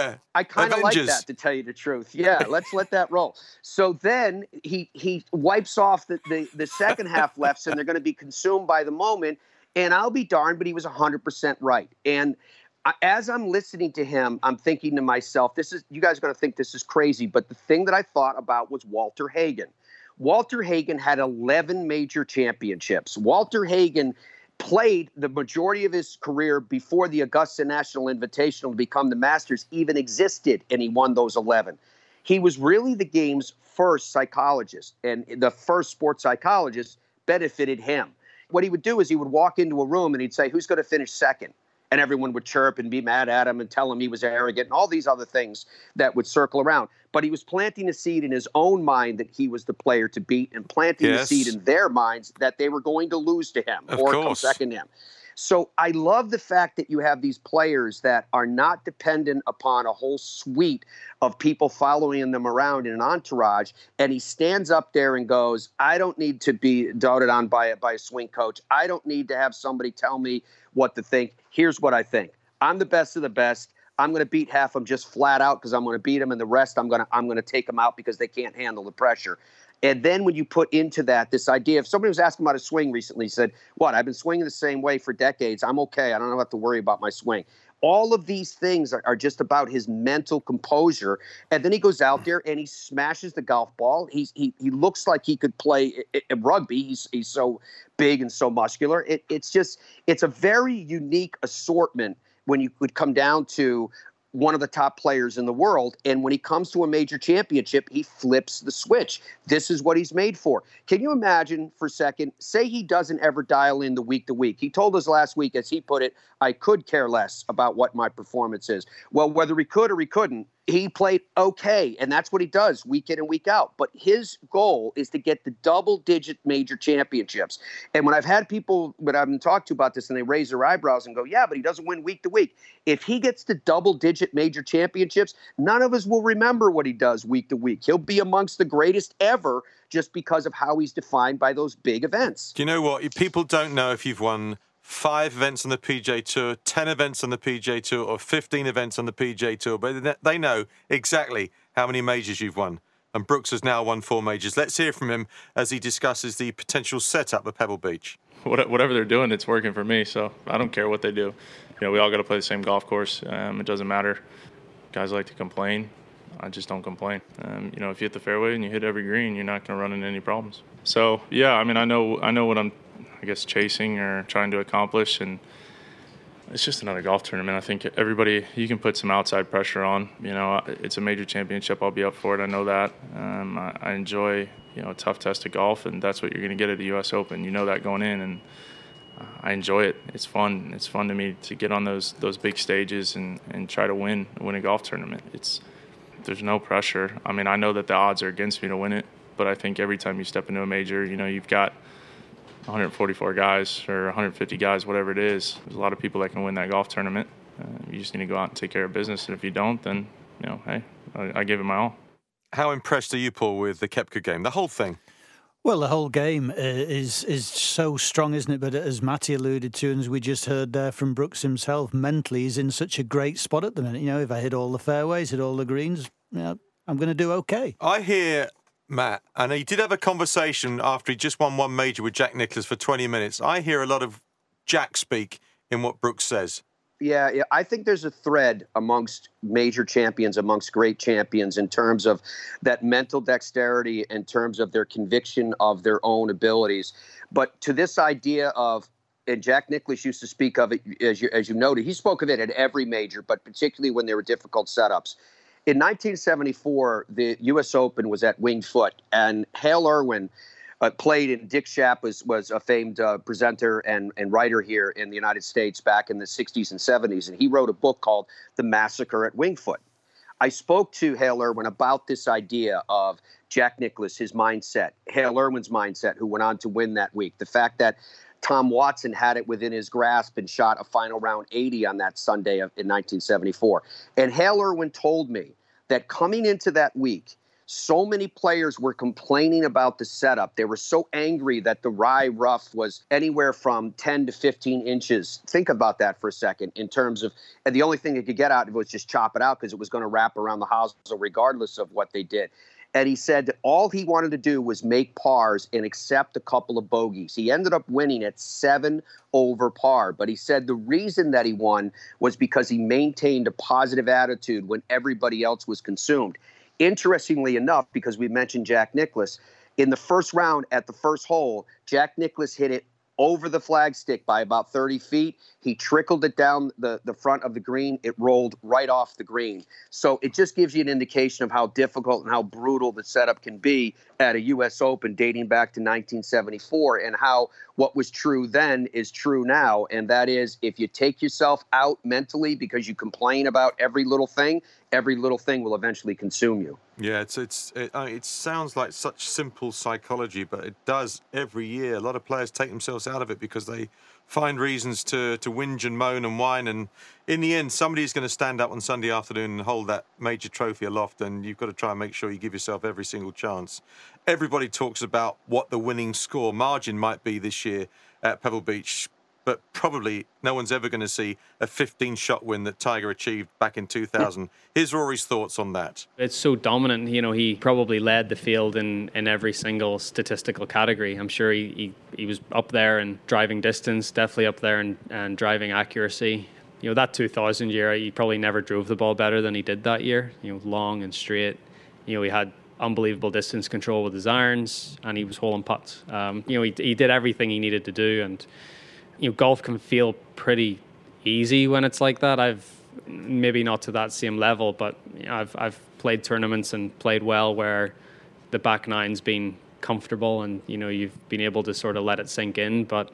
I kind of like that, to tell you the truth. Yeah, let's let that roll. So then he wipes off the second half lefts, and they're going to be consumed by the moment. And I'll be darned, but he was 100% right. And as I'm listening to him, I'm thinking to myself, you guys are going to think this is crazy, but the thing that I thought about was Walter Hagen. Walter Hagen had 11 major championships. Walter Hagen played the majority of his career before the Augusta National Invitational to become the Masters even existed, and he won those 11. He was really the game's first psychologist, and the first sports psychologist benefited him. What he would do is he would walk into a room and he'd say, who's going to finish second? And everyone would chirp and be mad at him and tell him he was arrogant and all these other things that would circle around. But he was planting a seed in his own mind that he was the player to beat, and planting a seed in their minds that they were going to lose to him or come second to him. So I love the fact that you have these players that are not dependent upon a whole suite of people following them around in an entourage. And he stands up there and goes, I don't need to be doted on by a swing coach. I don't need to have somebody tell me what to think. Here's what I think. I'm the best of the best. I'm going to beat half of them just flat out because I'm going to beat them, and the rest I'm going to take them out because they can't handle the pressure. And then when you put into that this idea, if somebody was asking about a swing recently, said, what, I've been swinging the same way for decades. I'm okay. I don't have to worry about my swing. All of these things are just about his mental composure. And then he goes out there and he smashes the golf ball. He looks like he could play rugby. He's so big and so muscular. It's a very unique assortment when you would come down to one of the top players in the world. And when he comes to a major championship, he flips the switch. This is what he's made for. Can you imagine for a second, say he doesn't ever dial in the week to week. He told us last week, as he put it, I could care less about what my performance is. Well, whether he could or he couldn't, he played okay, and that's what he does week in and week out. But his goal is to get the double-digit major championships. And when I've had people that I've been talked to about this, and they raise their eyebrows and go, yeah, but he doesn't win week to week. If he gets the double-digit major championships, none of us will remember what he does week to week. He'll be amongst the greatest ever just because of how he's defined by those big events. Do you know what? People don't know if you've won 5 events on the PGA Tour, 10 events on the PGA Tour, or 15 events on the PGA Tour, but they know exactly how many majors you've won. and Brooks has now won 4 majors. Let's hear from him as he discusses the potential setup at Pebble Beach. Whatever they're doing, it's working for me, so I don't care what they do. We all got to play the same golf course. It doesn't matter. Guys like to complain. I just don't complain. If you hit the fairway and you hit every green, you're not going to run into any problems. So, yeah, I know what I'm, chasing or trying to accomplish, and it's just another golf tournament. I think everybody, you can put some outside pressure on. It's a major championship. I'll be up for it. I know that. I enjoy, a tough test of golf, and that's what you're going to get at the U.S. Open. You know that going in, and I enjoy it. It's fun. It's fun to me to get on those big stages and try to win a golf tournament. There's no pressure. I know that the odds are against me to win it, but I think every time you step into a major, you've got 144 guys or 150 guys, whatever it is. There's a lot of people that can win that golf tournament. You just need to go out and take care of business, and if you don't, then, hey, I gave it my all. How impressed are you, Paul, with the Koepka game, the whole thing? Well, the whole game is so strong, isn't it? But as Matty alluded to, and as we just heard there from Brooks himself, mentally he's in such a great spot at the minute. If I hit all the fairways, hit all the greens, I'm going to do okay. I hear, Matt, and he did have a conversation after he just won 1 major with Jack Nicklaus for 20 minutes. I hear a lot of Jack speak in what Brooks says. Yeah, I think there's a thread amongst major champions, amongst great champions, in terms of that mental dexterity, in terms of their conviction of their own abilities. But to this idea of, and Jack Nicklaus used to speak of it, as you noted, he spoke of it at every major, but particularly when there were difficult setups. In 1974, the U.S. Open was at Winged Foot, and Hale Irwin played, and Dick Schaap was a famed presenter and writer here in the United States back in the 60s and 70s, and he wrote a book called The Massacre at Winged Foot. I spoke to Hale Irwin about this idea of Jack Nicklaus, his mindset, Hale Irwin's mindset, who went on to win that week, the fact that Tom Watson had it within his grasp and shot a final round 80 on that Sunday in 1974. And Hale Irwin told me that coming into that week, so many players were complaining about the setup. They were so angry that the rye rough was anywhere from 10 to 15 inches. Think about that for a second in terms of, and the only thing they could get out of it was just chop it out because it was going to wrap around the house regardless of what they did. And he said that all he wanted to do was make pars and accept a couple of bogeys. He ended up winning at 7 over par. But he said the reason that he won was because he maintained a positive attitude when everybody else was consumed. Interestingly enough, because we mentioned Jack Nicklaus, in the first round at the first hole, Jack Nicklaus hit it over the flagstick by about 30 feet. He trickled it down the front of the green. It rolled right off the green. So it just gives you an indication of how difficult and how brutal the setup can be at a U.S. Open dating back to 1974, and how what was true then is true now. And that is, if you take yourself out mentally because you complain about every little thing will eventually consume you. Yeah, it sounds like such simple psychology, but it does every year. A lot of players take themselves out of it because they find reasons to whinge and moan and whine, and in the end, somebody's going to stand up on Sunday afternoon and hold that major trophy aloft, and you've got to try and make sure you give yourself every single chance. Everybody talks about what the winning score margin might be this year at Pebble Beach, but probably no one's ever going to see a 15-shot win that Tiger achieved back in 2000. Here's Rory's thoughts on that. It's so dominant. He probably led the field in every single statistical category. I'm sure he was up there in driving distance, definitely up there in driving accuracy. That 2000 year, he probably never drove the ball better than he did that year. Long and straight. He had unbelievable distance control with his irons, and he was holing putts. He did everything he needed to do, and golf can feel pretty easy when it's like that. I've maybe not to that same level, but I've played tournaments and played well where the back nine's been comfortable, and you've been able to sort of let it sink in. But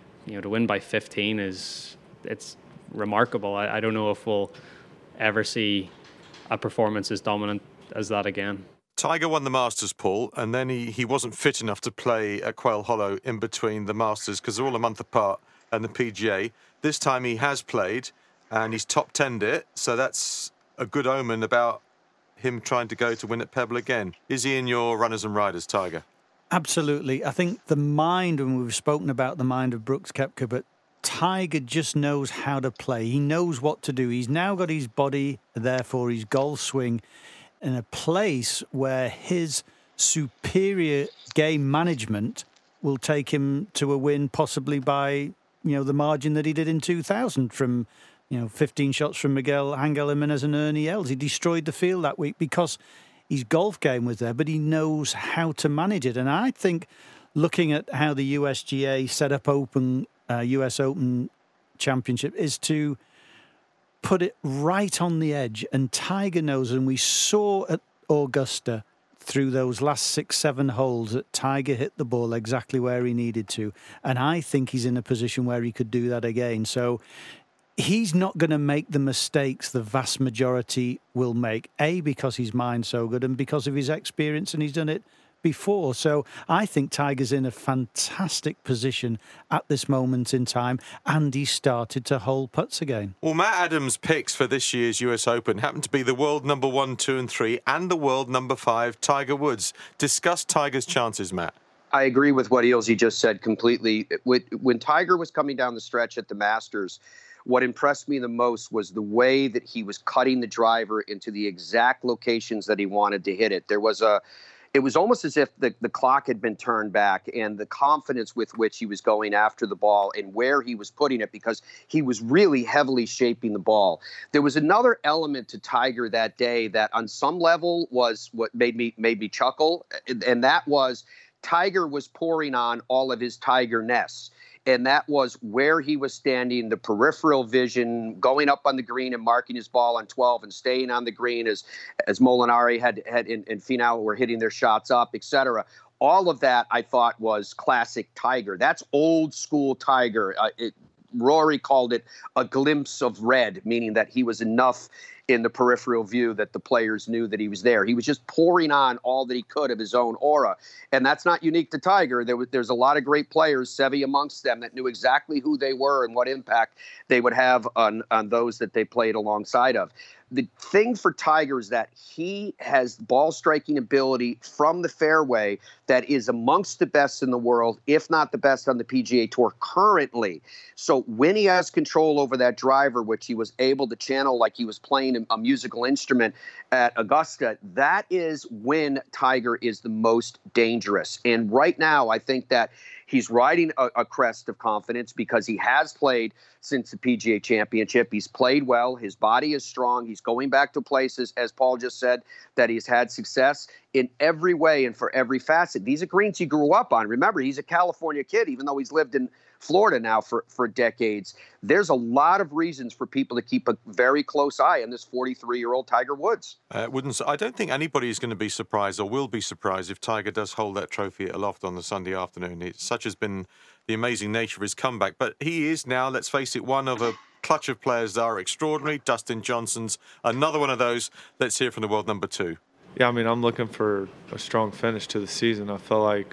to win by 15 it's remarkable. I don't know if we'll ever see a performance as dominant as that again. Tiger won the Masters, Paul, and then he wasn't fit enough to play at Quail Hollow in between the Masters because they're all a month apart, and the PGA. This time he has played, and he's top 10'd it, so that's a good omen about him trying to go to win at Pebble again. Is he in your runners and riders, Tiger? Absolutely. I think the mind, and we've spoken about the mind of Brooks Koepka, but Tiger just knows how to play. He knows what to do. He's now got his body, therefore his golf swing in a place where his superior game management will take him to a win, possibly by the margin that he did in 2000 from 15 shots from Miguel Angel Jimenez and Ernie Els. He destroyed the field that week because his golf game was there, but he knows how to manage it. And I think looking at how the USGA set up US Open Championship is to put it right on the edge. And Tiger knows, and we saw at Augusta through those last 6-7 holes that Tiger hit the ball exactly where he needed to. And I think he's in a position where he could do that again. So he's not going to make the mistakes the vast majority will make, A, because his mind's so good and because of his experience, and he's done it before. So I think Tiger's in a fantastic position at this moment in time, and he started to hole putts again. Well, Matt Adams' picks for this year's US Open happened to be the world number 1, 2 and 3 and the world number 5, Tiger Woods. Discuss Tiger's chances, Matt. I agree with what Ealesy just said completely. When Tiger was coming down the stretch at the Masters, what impressed me the most was the way that he was cutting the driver into the exact locations that he wanted to hit it. It was almost as if the clock had been turned back, and the confidence with which he was going after the ball and where he was putting it, because he was really heavily shaping the ball. There was another element to Tiger that day that on some level was what made me chuckle, and that was Tiger was pouring on all of his Tiger-ness. And that was where he was standing, the peripheral vision, going up on the green and marking his ball on 12 and staying on the green as Molinari had and Finau were hitting their shots up, etc. All of that, I thought, was classic Tiger. That's old school Tiger. Rory called it a glimpse of red, meaning that he was enough in the peripheral view that the players knew that he was there. He was just pouring on all that he could of his own aura. And that's not unique to Tiger. There's a lot of great players, Seve amongst them, that knew exactly who they were and what impact they would have on those that they played alongside of. The thing for Tiger is that he has ball striking ability from the fairway that is amongst the best in the world, if not the best on the PGA Tour currently. So when he has control over that driver, which he was able to channel like he was playing a musical instrument at Augusta, that is when Tiger is the most dangerous. And right now, I think that he's riding a crest of confidence because he has played since the PGA Championship. He's played well. His body is strong. He's going back to places, as Paul just said, that he's had success in every way and for every facet. These are greens he grew up on. Remember, he's a California kid, even though he's lived in Florida now for decades. There's a lot of reasons for people to keep a very close eye on this 43-year-old Tiger Woods. I don't think anybody is going to be surprised or will be surprised if Tiger does hold that trophy at Loft on the Sunday afternoon. Such has been the amazing nature of his comeback. But he is now, let's face it, one of a clutch of players that are extraordinary. Dustin Johnson's another one of those. Let's hear from the world number 2. Yeah, I mean, I'm looking for a strong finish to the season. I feel like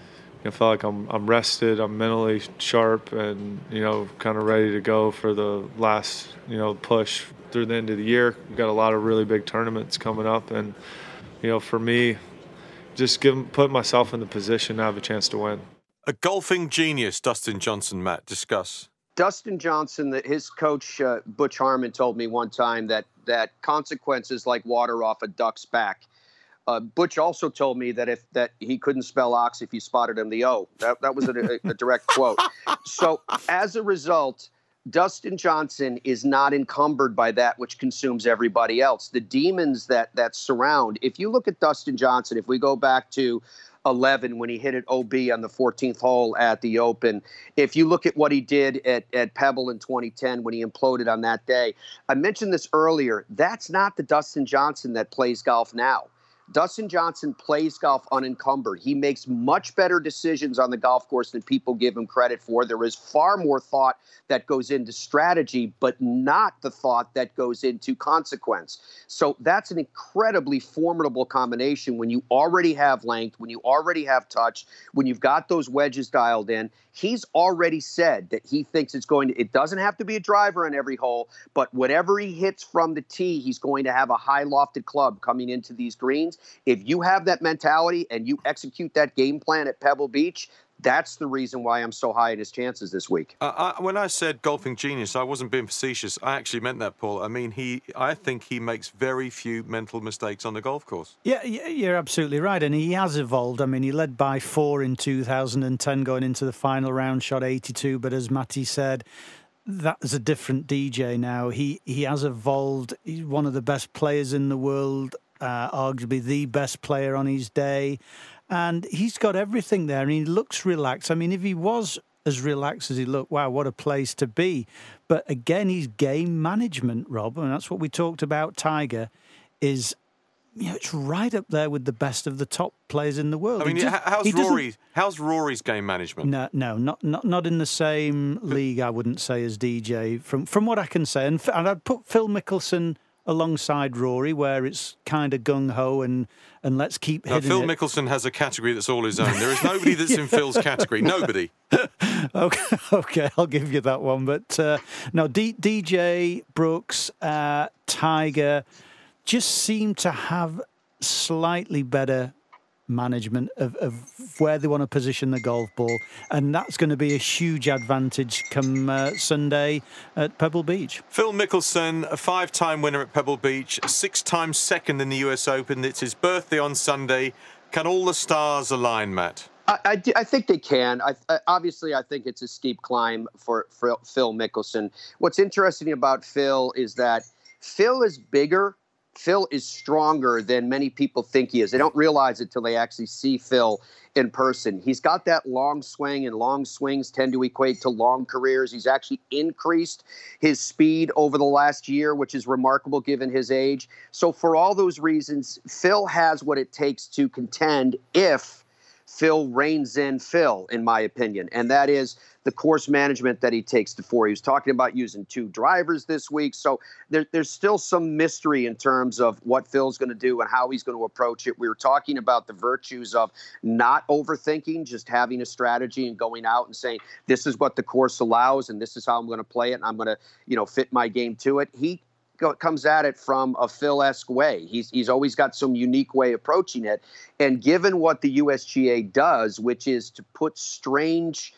I'm rested, I'm mentally sharp, and kind of ready to go for the last push through the end of the year. We've got a lot of really big tournaments coming up, and for me, just put myself in the position to have a chance to win. A golfing genius, Dustin Johnson. Matt, discuss. Dustin Johnson, his coach Butch Harmon told me one time that consequences like water off a duck's back. Butch also told me that he couldn't spell ox if you spotted him the O. That was a direct quote. So as a result, Dustin Johnson is not encumbered by that which consumes everybody else. The demons that surround. If you look at Dustin Johnson, if we go back to 11 when he hit it OB on the 14th hole at the Open. If you look at what he did at Pebble in 2010 when he imploded on that day, I mentioned this earlier, that's not the Dustin Johnson that plays golf now. Dustin Johnson plays golf unencumbered. He makes much better decisions on the golf course than people give him credit for. There is far more thought that goes into strategy, but not the thought that goes into consequence. So that's an incredibly formidable combination when you already have length, when you already have touch, when you've got those wedges dialed in. He's already said that he thinks it doesn't have to be a driver on every hole, but whatever he hits from the tee, he's going to have a high lofted club coming into these greens. If you have that mentality and you execute that game plan at Pebble Beach, that's the reason why I'm so high in his chances this week. When I said golfing genius, I wasn't being facetious. I actually meant that, Paul. I mean, I think he makes very few mental mistakes on the golf course. Yeah, you're absolutely right. And he has evolved. I mean, he led by 4 in 2010 going into the final round, shot 82. But as Matty said, that's a different DJ now. He has evolved. He's one of the best players in the world, arguably the best player on his day. And he's got everything there, and he looks relaxed. I mean, if he was as relaxed as he looked, wow, what a place to be. But again, his game management, Rob, and that's what we talked about, Tiger, is, it's right up there with the best of the top players in the world. I mean, how's Rory's game management? No, not in the same league, I wouldn't say, as DJ, from what I can say. And I'd put Phil Mickelson alongside Rory, where it's kind of gung-ho and let's keep hitting Phil Mickelson has a category that's all his own. There is nobody that's in Phil's category. Nobody. Okay, I'll give you that one. But no, DJ, Brooks, Tiger just seem to have slightly better management of where they want to position the golf ball, and that's going to be a huge advantage come Sunday at Pebble Beach. Phil Mickelson, a 5-time winner at Pebble Beach, 6-time second in the US Open. It's his birthday on Sunday. Can all the stars align, Matt? I think they can. Obviously, I think it's a steep climb for Phil Mickelson. What's interesting about Phil is that Phil is bigger. Phil is stronger than many people think he is. They don't realize it till they actually see Phil in person. He's got that long swing, and long swings tend to equate to long careers. He's actually increased his speed over the last year, which is remarkable given his age. So for all those reasons, Phil has what it takes to contend if Phil reins in Phil, in my opinion, and that is the course management that he takes to 4. He was talking about using 2 drivers this week, so there's still some mystery in terms of what Phil's going to do and how he's going to approach it. We were talking about the virtues of not overthinking, just having a strategy and going out and saying, this is what the course allows and this is how I'm going to play it, and I'm going to fit my game to it. He comes at it from a Phil-esque way. He's always got some unique way approaching it. And given what the USGA does, which is to put strange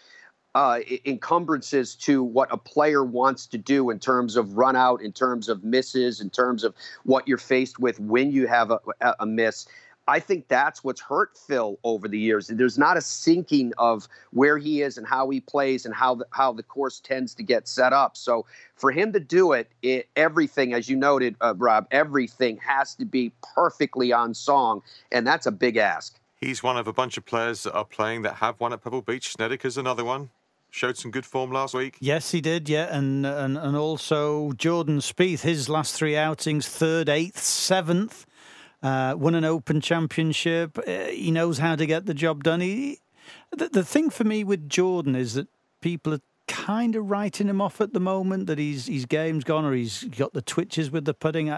encumbrances to what a player wants to do in terms of run out, in terms of misses, in terms of what you're faced with when you have a miss, I think that's what's hurt Phil over the years. There's not a sinking of where he is and how he plays and how the course tends to get set up. So for him to do it, everything, as you noted, Rob, everything has to be perfectly on song, and that's a big ask. He's one of a bunch of players that are playing that have won at Pebble Beach. Snedeker's another one. Showed some good form last week. Yes, he did, yeah. And also Jordan Spieth, his last 3 outings, 3rd, 8th, 7th. Won an Open Championship. He knows how to get the job done. The thing for me with Jordan is that people are kind of writing him off at the moment, that his game's gone or he's got the twitches with the putting.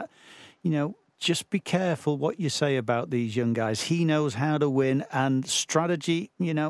Just be careful what you say about these young guys. He knows how to win, and strategy,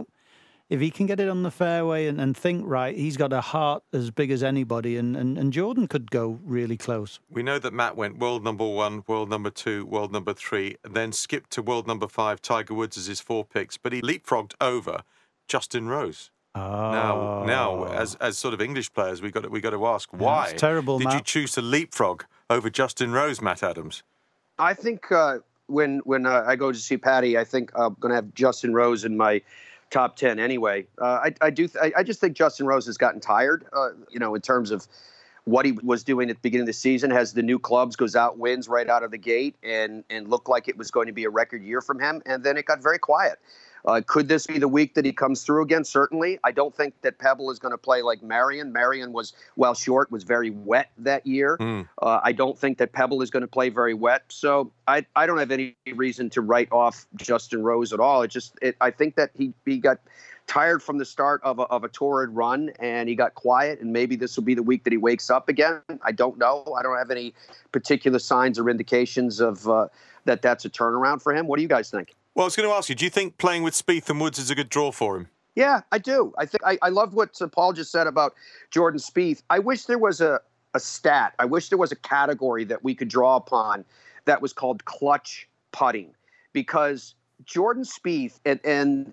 if he can get it on the fairway and think right, he's got a heart as big as anybody, and Jordan could go really close. We know that Matt went world number 1, world number 2, world number 3, and then skipped to world number 5, Tiger Woods as his 4 picks, but he leapfrogged over Justin Rose. Oh. Now, as sort of English players, we got to ask, why it's terrible, did Matt. you choose to leapfrog over Justin Rose, Matt Adams? I think when I go to see Patty, I think I'm going to have Justin Rose in my top 10 anyway. I just think Justin Rose has gotten tired, in terms of what he was doing at the beginning of the season. Has the new clubs, goes out, wins right out of the gate, and looked like it was going to be a record year from him. And then it got very quiet. Could this be the week that he comes through again? Certainly. I don't think that Pebble is going to play like Marion. Marion was, while short, was very wet that year. I don't think that Pebble is going to play very wet. So I don't have any reason to write off Justin Rose at all. I think that he got tired from the start of a torrid run, and he got quiet, and maybe this will be the week that he wakes up again. I don't know. I don't have any particular signs or indications of that's a turnaround for him. What do you guys think? Well, I was going to ask you, do you think playing with Spieth and Woods is a good draw for him? Yeah, I do. I think I love what Paul just said about Jordan Spieth. I wish there was a stat. I wish there was a category that we could draw upon that was called clutch putting, because Jordan Spieth, and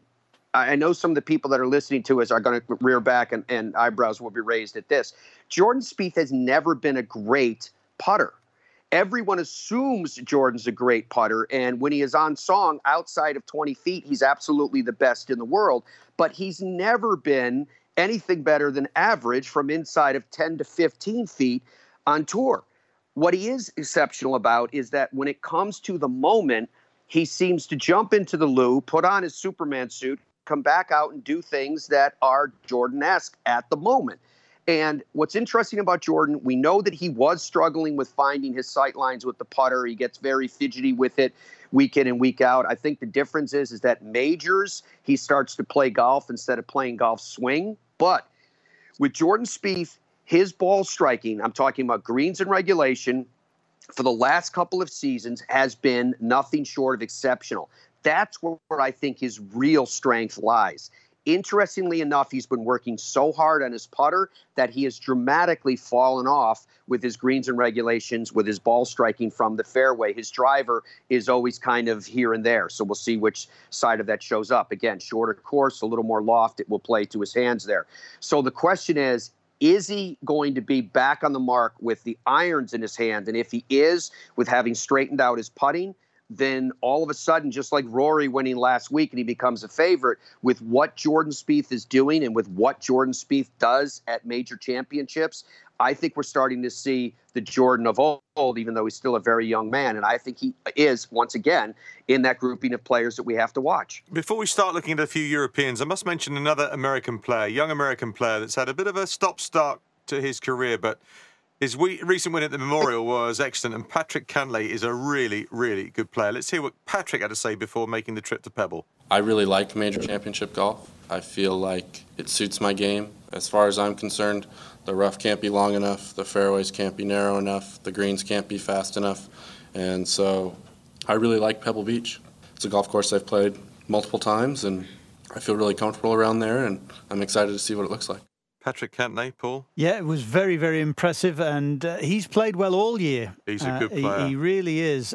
I know some of the people that are listening to us are going to rear back and eyebrows will be raised at this. Jordan Spieth has never been a great putter. Everyone assumes Jordan's a great putter, and when he is on song outside of 20 feet, he's absolutely the best in the world, but he's never been anything better than average from inside of 10 to 15 feet on tour. What he is exceptional about is that when it comes to the moment, he seems to jump into the loo, put on his Superman suit, come back out and do things that are Jordan-esque at the moment. And what's interesting about Jordan, we know that he was struggling with finding his sight lines with the putter. He gets very fidgety with it week in and week out. I think the difference is that majors, he starts to play golf instead of playing golf swing. But with Jordan Spieth, his ball striking, I'm talking about greens and regulation, for the last couple of seasons has been nothing short of exceptional. That's where I think his real strength lies. Interestingly enough, he's been working so hard on his putter that he has dramatically fallen off with his greens and regulations, with his ball striking from the fairway. His driver is always kind of here and there, so we'll see which side of that shows up. Again, shorter course, a little more loft, it will play to his hands there. So the question is he going to be back on the mark with the irons in his hand? And if he is, with having straightened out his putting, then all of a sudden, just like Rory winning last week and he becomes a favorite, with what Jordan Spieth is doing and with what Jordan Spieth does at major championships, I think we're starting to see the Jordan of old, even though he's still a very young man. And I think he is, once again, in that grouping of players that we have to watch. Before we start looking at a few Europeans, I must mention another American player, young American player that's had a bit of a stop-start to his career, but his recent win at the Memorial was excellent, and Patrick Cantlay is a really, really good player. Let's hear what Patrick had to say before making the trip to Pebble. I really like major championship golf. I feel like it suits my game. As far as I'm concerned, the rough can't be long enough, the fairways can't be narrow enough, the greens can't be fast enough, and so I really like Pebble Beach. It's a golf course I've played multiple times, and I feel really comfortable around there, and I'm excited to see what it looks like. Patrick Cantlay, Paul? Yeah, it was very, very impressive, and he's played well all year. He's a good player. He really is.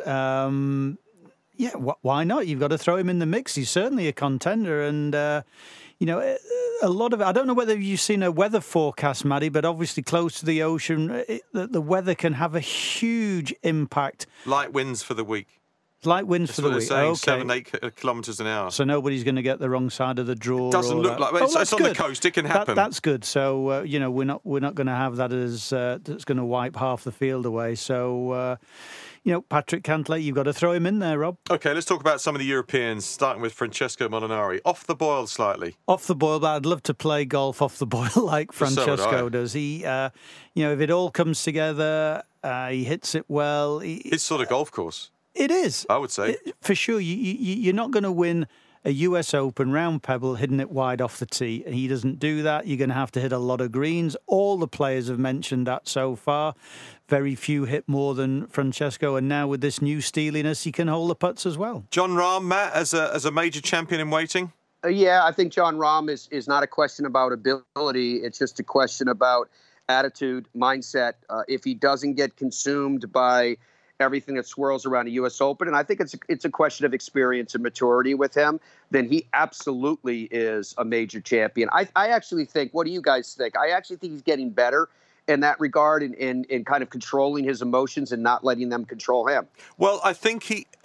Yeah, why not? You've got to throw him in the mix. He's certainly a contender, and you know, a lot of it. I don't know whether you've seen a weather forecast, Maddie, but obviously close to the ocean, the weather can have a huge impact. Light winds for the week. Light winds for the week. Saying, 7-8 kilometres an hour. So nobody's going to get the wrong side of the draw. It doesn't look like. It's on the coast. It can happen. That's good. So you know, we're not going to have that as that's going to wipe half the field away. So you know, Patrick Cantlay, you've got to throw him in there, Rob. Okay, let's talk about some of the Europeans, starting with Francesco Molinari. Off the boil slightly. Off the boil, but I'd love to play golf off the boil like Francesco does. He, you know, if it all comes together, he hits it well. His sort of golf course. It is. I would say. For sure. You're not going to win a US Open round Pebble hitting it wide off the tee. He doesn't do that. You're going to have to hit a lot of greens. All the players have mentioned that so far. Very few hit more than Francesco. And now with this new steeliness, he can hold the putts as well. Jon Rahm, Matt, as a major champion in waiting? Yeah, I think Jon Rahm is not a question about ability. It's just a question about attitude, mindset. If he doesn't get consumed by everything that swirls around a U.S. Open, and I think it's a question of experience and maturity with him, then he absolutely is a major champion. I actually think, what do you guys think? I actually think he's getting better in that regard, in kind of controlling his emotions and not letting them control him. Well, I think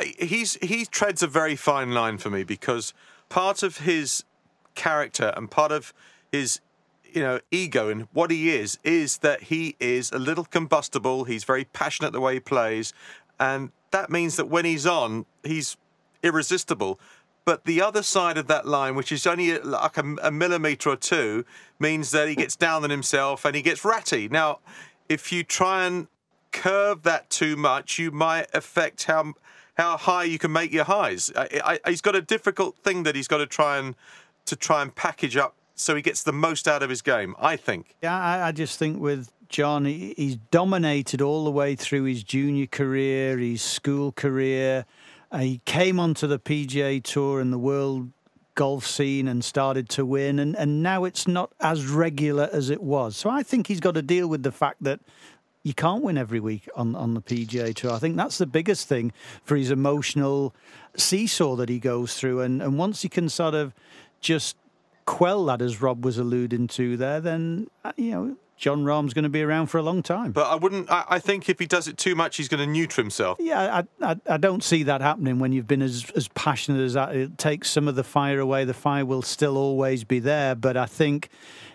he treads a very fine line for me, because part of his character and part of his ego and what he is that he is a little combustible. He's very passionate the way he plays, and that means that when he's on, he's irresistible. But the other side of that line, which is only like a millimetre or two, means that he gets down on himself and he gets ratty. Now, if you try and curve that too much, you might affect how high you can make your highs. He's got a difficult thing that he's got to try and package up so he gets the most out of his game, I think. Yeah, I just think with John, he's dominated all the way through his junior career, his school career. He came onto the PGA Tour and the world golf scene and started to win, and now it's not as regular as it was. So I think he's got to deal with the fact that you can't win every week on the PGA Tour. I think that's the biggest thing for his emotional seesaw that he goes through. And once he can sort of just quell that, as Rob was alluding to there, then, Jon Rahm's going to be around for a long time. But I think if he does it too much, he's going to neuter himself. Yeah, I don't see that happening when you've been as passionate as that. It takes some of the fire away. The fire will still always be there, but I think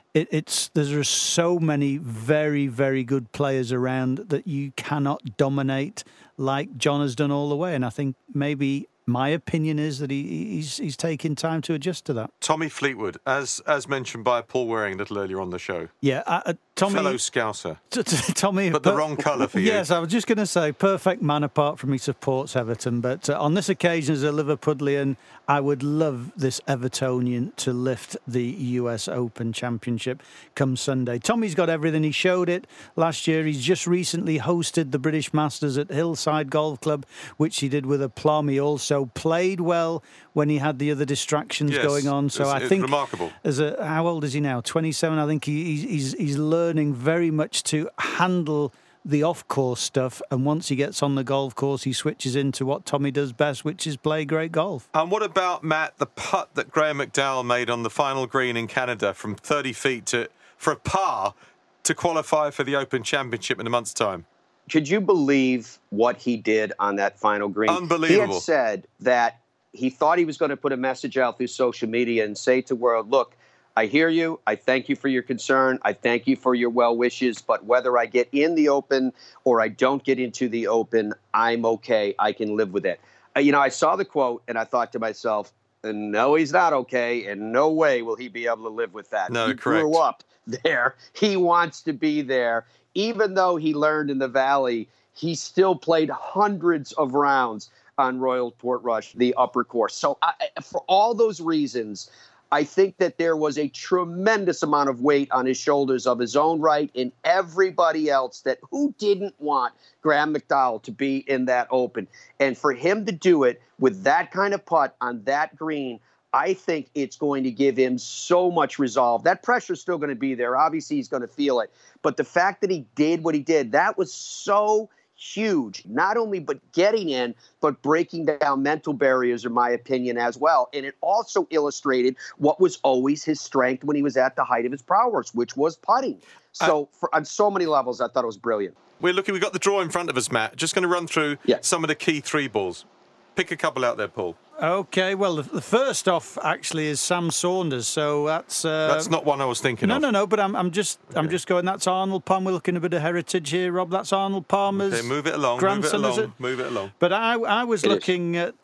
there's so many very, very good players around that you cannot dominate like Jon has done all the way. And I think maybe my opinion is that he's taking time to adjust to that. Tommy Fleetwood, as mentioned by Paul Waring a little earlier on the show. Yeah, Tommy, fellow Scouser. Tommy, but the wrong colour for you. Yes, I was just going to say, perfect man apart from he supports Everton. But on this occasion, as a Liverpudlian, I would love this Evertonian to lift the US Open Championship come Sunday. Tommy's got everything. He showed it last year. He's just recently hosted the British Masters at Hillside Golf Club, which he did with aplomb. He also played well when he had the other distractions going on. So I think remarkable. How old is he now? 27. I think he's learning very much to handle the off-course stuff, and once he gets on the golf course, he switches into what Tommy does best, which is play great golf. And what about, Matt, the putt that Graham McDowell made on the final green in Canada from 30 feet for a par to qualify for the Open Championship in a month's time? Could you believe what he did on that final green? Unbelievable. He had said that he thought he was going to put a message out through social media and say to the world, look, I hear you. I thank you for your concern. I thank you for your well wishes. But whether I get in the Open or I don't get into the Open, I'm okay. I can live with it. I saw the quote and I thought to myself, no, he's not okay. And no way will he be able to live with that. No, he correct. grew up there. He wants to be there. Even though he learned in the Valley, he still played hundreds of rounds on Royal Portrush, the upper course. So for all those reasons, I think that there was a tremendous amount of weight on his shoulders of his own right and everybody else who didn't want Graham McDowell to be in that Open. And for him to do it with that kind of putt on that green, I think it's going to give him so much resolve. That pressure's still going to be there. Obviously, he's going to feel it. But the fact that he did what he did, that was so huge, not only but getting in, but breaking down mental barriers, in my opinion, as well. And it also illustrated what was always his strength when he was at the height of his prowess, which was putting. So on so many levels, I thought it was brilliant. We've got the draw in front of us, Matt. Just going to run through some of the key three balls. Pick a couple out there, Paul. Okay, well, the first off actually is Sam Saunders, so that's not one I was thinking of. No, but I'm just going. That's Arnold Palmer. We're looking a bit of heritage here, Rob. That's Arnold Palmer's. Okay, move it along. Grandson, move it along. But I was looking at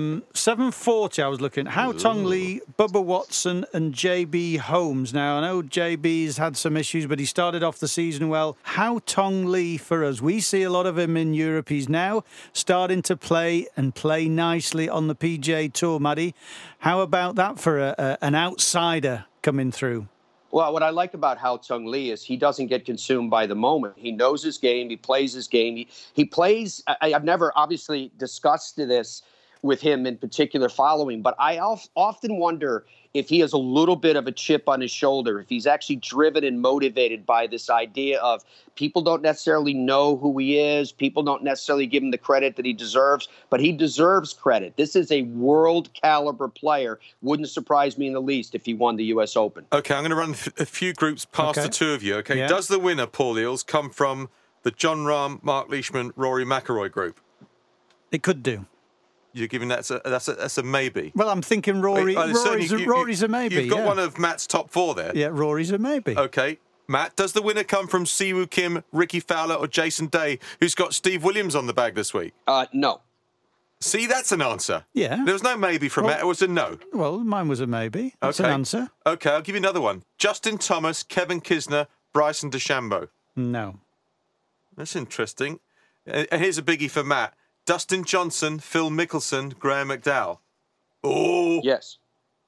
740. I was looking at Hao Tong Lee, Bubba Watson, and JB Holmes. Now I know JB's had some issues, but he started off the season well. Hao Tong Lee for us. We see a lot of him in Europe. He's now starting to play nicely on the PGA Tour, Maddie. How about that for an outsider coming through? Well, what I like about Hao Tong Lee is he doesn't get consumed by the moment. He knows his game. He plays his game. He plays. I've never obviously discussed this with him in particular following, but I often wonder if he has a little bit of a chip on his shoulder, if he's actually driven and motivated by this idea of people don't necessarily know who he is, people don't necessarily give him the credit that he deserves, but he deserves credit. This is a world caliber player. Wouldn't surprise me in the least if he won the US Open. Okay, I'm going to run a few groups past the two of you. Okay, yeah. Does the winner, Paul Eales, come from the Jon Rahm, Mark Leishman, Rory McIlroy group? It could do. You're giving that's a maybe. Well, I'm thinking Rory's a maybe. You've got one of Matt's top four there. Yeah, Rory's a maybe. Okay. Matt, does the winner come from Siwoo Kim, Ricky Fowler, or Jason Day, who's got Steve Williams on the bag this week? No. See, that's an answer. Yeah. There was no maybe from Matt. It was a no. Well, mine was a maybe. That's an answer. Okay, I'll give you another one. Justin Thomas, Kevin Kisner, Bryson DeChambeau. No. That's interesting. And here's a biggie for Matt. Dustin Johnson, Phil Mickelson, Graham McDowell. Oh. Yes.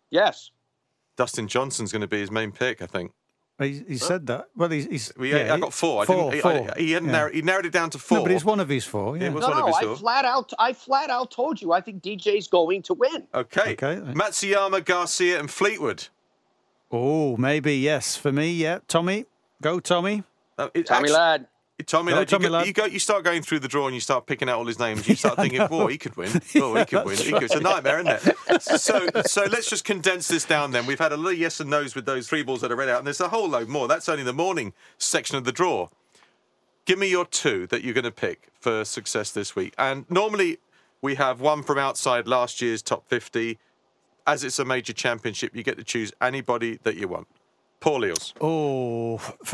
Dustin Johnson's going to be his main pick, I think. He said that. Well, I got four. Four. He narrowed it down to four. No, but it's one of his four. Yeah. It was one of his four. I flat out told you I think DJ's going to win. Okay. Matsuyama, Garcia, and Fleetwood. Oh, maybe yes for me. Yeah, Tommy, go Tommy. Tommy lad. Tommy, Go, lad, Tommy lad. you start going through the draw and you start picking out all his names. You start thinking, "Boy, he could win. Oh, he could win. It's a nightmare, isn't it?" So let's just condense this down. Then we've had a little yes and no's with those 3 balls that are read out, and there's a whole load more. That's only the morning section of the draw. Give me your 2 that you're going to pick for success this week. And normally we have one from outside last year's top 50. As it's a major championship, you get to choose anybody that you want. Paul Eales. Oh,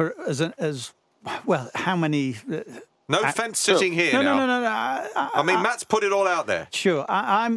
well, how many? No fence sitting here no, now. No. I mean, Matt's put it all out there. Sure,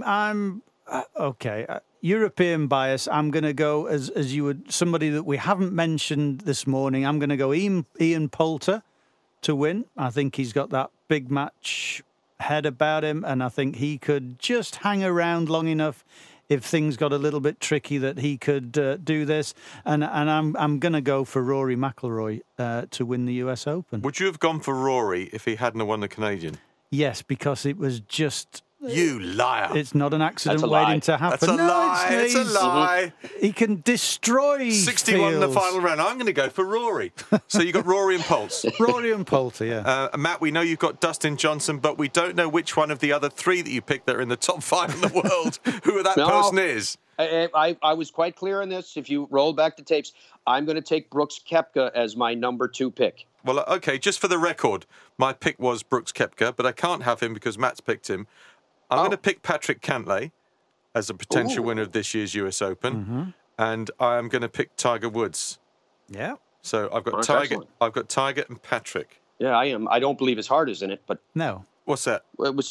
I'm okay. European bias. I'm going to go as you would, somebody that we haven't mentioned this morning. I'm going to go Ian Poulter to win. I think he's got that big match head about him, and I think he could just hang around long enough if things got a little bit tricky that he could do this. And I'm going to go for Rory McIlroy to win the US Open. Would you have gone for Rory if he hadn't won the Canadian? Yes, because it was just... You liar. It's not an accident waiting to happen. That's a lie. It's a lie. He can destroy 61 in the final round. I'm going to go for Rory. So you got Rory and Pulse. Rory and Poulter, yeah. Matt, we know you've got Dustin Johnson, but we don't know which one of the other 3 that you picked that are in the top 5 in the world, who that person is. I was quite clear on this. If you roll back the tapes, I'm going to take Brooks Koepka as my number 2 pick. Well, okay, just for the record, my pick was Brooks Koepka, but I can't have him because Matt's picked him. I'm going to pick Patrick Cantlay as a potential winner of this year's US Open, and I'm going to pick Tiger Woods. Yeah. So I've got Tiger. Excellent. I've got Tiger and Patrick. Yeah, I am. I don't believe his heart is in it, but no. What's that?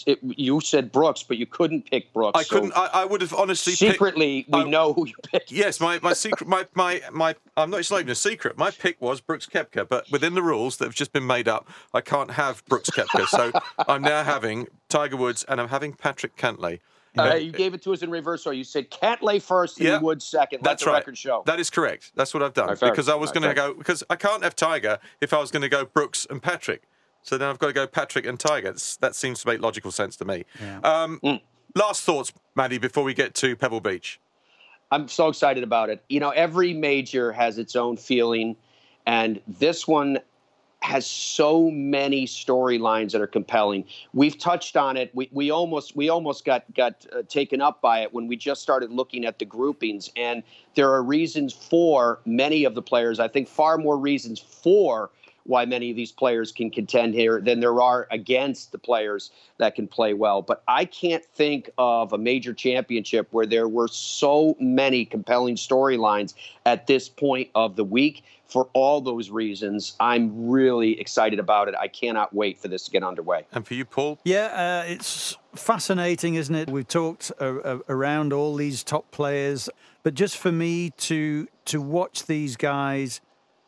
You said Brooks, but you couldn't pick Brooks. I couldn't. I would have honestly. Secretly, we know who you picked. Yes, my secret. My. I'm not. It's not even a secret. My pick was Brooks Koepka, but within the rules that have just been made up, I can't have Brooks Koepka. So I'm now having Tiger Woods, and I'm having Patrick Cantlay. You gave it to us in reverse, or you said Cantlay first and Woods second. Let the record show. That is correct. That's what I've done because I was going to go because I can't have Tiger if I was going to go Brooks and Patrick. So then I've got to go Patrick and Tiger. That seems to make logical sense to me. Yeah. Last thoughts, Maddie, before we get to Pebble Beach. I'm so excited about it. You know, every major has its own feeling, and this one has so many storylines that are compelling. We've touched on it. We almost got taken up by it when we just started looking at the groupings, and there are reasons for many of the players. I think far more reasons for why many of these players can contend here than there are against the players that can play well. But I can't think of a major championship where there were so many compelling storylines at this point of the week. For all those reasons, I'm really excited about it. I cannot wait for this to get underway. And for you, Paul? Yeah, it's fascinating, isn't it? We've talked around all these top players, but just for me to watch these guys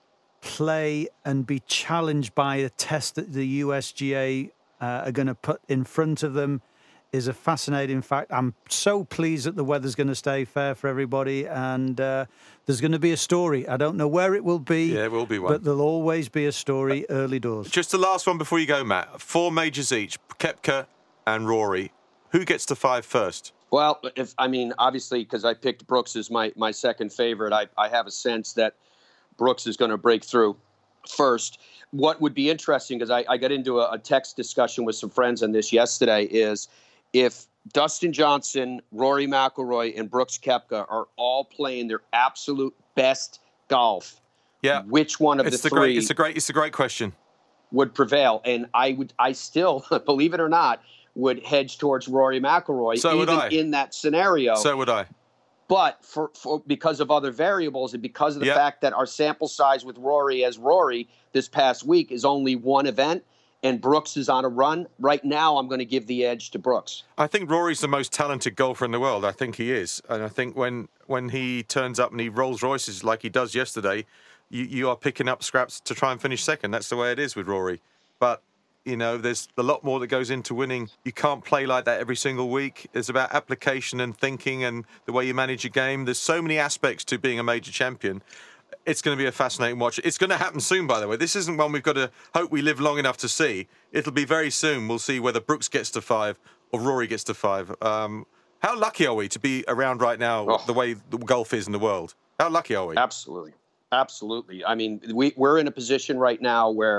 play and be challenged by a test that the USGA are going to put in front of them is a fascinating fact. I'm so pleased that the weather's going to stay fair for everybody, and there's going to be a story. I don't know where it will be. Yeah, it will be one. But there'll always be a story early doors. Just the last one before you go, Matt. 4 majors each, Koepka and Rory. Who gets to 5 first? Well, obviously, because I picked Brooks as my second favorite, I have a sense that Brooks is going to break through first. What would be interesting, because I got into a text discussion with some friends on this yesterday, is if Dustin Johnson, Rory McIlroy, and Brooks Koepka are all playing their absolute best golf, which one of the 3 it's a great question would prevail? And I still, believe it or not, would hedge towards Rory McIlroy in that scenario. So would I. But for because of other variables and because of the fact that our sample size with Rory this past week is only one event and Brooks is on a run, right now I'm going to give the edge to Brooks. I think Rory's the most talented golfer in the world. I think he is. And I think when he turns up and he Rolls Royces like he does yesterday, you are picking up scraps to try and finish second. That's the way it is with Rory. But you know, there's a lot more that goes into winning. You can't play like that every single week. It's about application and thinking and the way you manage your game. There's so many aspects to being a major champion. It's going to be a fascinating watch. It's going to happen soon, by the way. This isn't one we've got to hope we live long enough to see. It'll be very soon. We'll see whether Brooks gets to 5 or Rory gets to 5. How lucky are we to be around right now the way the golf is in the world? How lucky are we? Absolutely. Absolutely. I mean, we're in a position right now where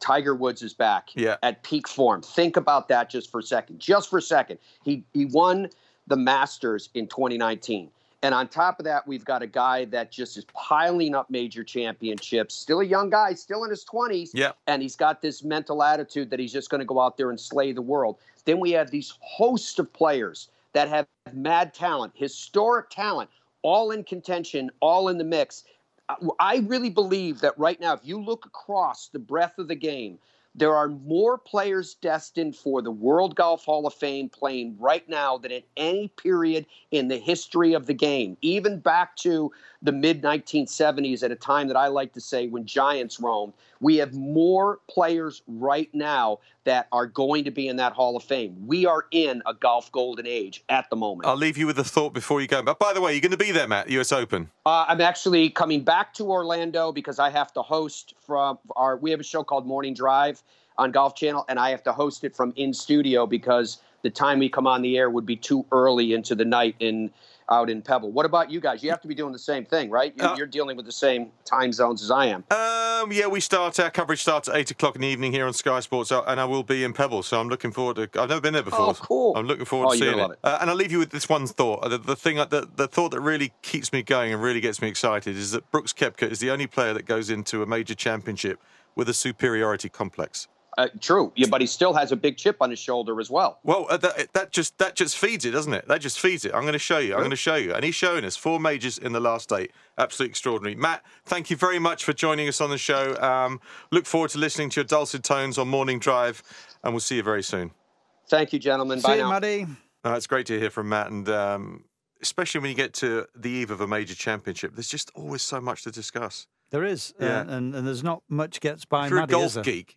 Tiger Woods is back at peak form. Think about that just for a second. Just for a second. He won the Masters in 2019. And on top of that, we've got a guy that just is piling up major championships. Still a young guy, still in his 20s. Yeah. And he's got this mental attitude that he's just going to go out there and slay the world. Then we have these host of players that have mad talent, historic talent, all in contention, all in the mix. I really believe that right now, if you look across the breadth of the game, there are more players destined for the World Golf Hall of Fame playing right now than at any period in the history of the game, even back to the mid-1970s, at a time that I like to say when giants roamed. We have more players right now that are going to be in that Hall of Fame. We are in a golf golden age at the moment. I'll leave you with a thought before you go. But by the way, you're going to be there, Matt, US Open. I'm actually coming back to Orlando because I have to host we have a show called Morning Drive on Golf Channel, and I have to host it from in studio because the time we come on the air would be too early into the night out in Pebble. What about you guys? You have to be doing the same thing, right? You're dealing with the same time zones as I am. Yeah, our coverage starts at 8 o'clock in the evening here on Sky Sports, and I will be in Pebble, so I'm looking forward to. I've never been there before. Oh, cool! I'm looking forward to seeing it. And I'll leave you with this one thought. The thought that really keeps me going and really gets me excited is that Brooks Koepka is the only player that goes into a major championship with a superiority complex. True, yeah, but he still has a big chip on his shoulder as well. Well, that just feeds it, doesn't it? That just feeds it. I'm going to show you. And he's showing us 4 majors in the last 8. Absolutely extraordinary. Matt, thank you very much for joining us on the show. Look forward to listening to your dulcet tones on Morning Drive, and we'll see you very soon. Thank you, gentlemen. Bye now. See you, Maddie. It's great to hear from Matt, and especially when you get to the eve of a major championship, there's just always so much to discuss. There is, and there's not much gets by. If you're Maddie, a golf geek,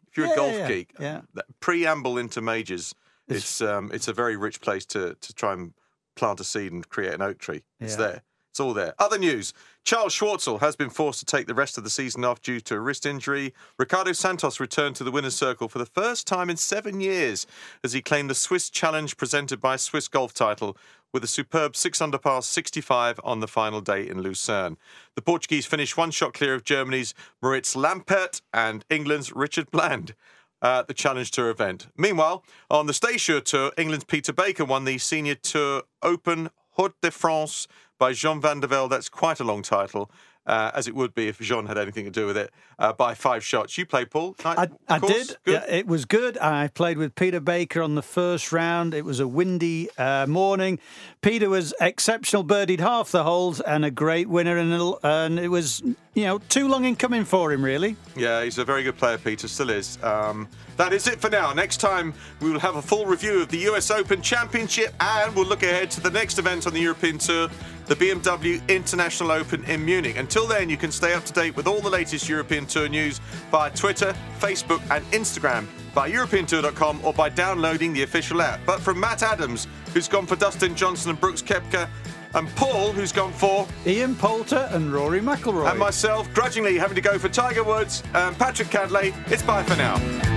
that preamble into majors, it's a very rich place to try and plant a seed and create an oak tree. It's there. It's all there. Other news. Charles Schwartzel has been forced to take the rest of the season off due to a wrist injury. Ricardo Santos returned to the winner's circle for the first time in 7 years as he claimed the Swiss Challenge presented by Swiss Golf title with a superb 6-under par 65 on the final day in Lucerne. The Portuguese finished 1 shot clear of Germany's Moritz Lampert and England's Richard Bland. The Challenge Tour event. Meanwhile, on the Staysure Tour, England's Peter Baker won the Senior Tour Open Haute de France by Jean van der Velde. That's quite a long title, as it would be if Jean had anything to do with it, by 5 shots. You played, Paul? I did. Yeah, it was good. I played with Peter Baker on the first round. It was a windy morning. Peter was exceptional, birdied half the holes and a great winner. And it was, too long in coming for him, really. Yeah, he's a very good player, Peter, still is. That is it for now. Next time, we will have a full review of the US Open Championship, and we'll look ahead to the next event on the European Tour, the BMW International Open in Munich. Until then, you can stay up to date with all the latest European Tour news via Twitter, Facebook and Instagram, via EuropeanTour.com or by downloading the official app. But from Matt Adams, who's gone for Dustin Johnson and Brooks Koepka, and Paul, who's gone for Ian Poulter and Rory McIlroy, and myself, grudgingly having to go for Tiger Woods and Patrick Cadley, it's bye for now.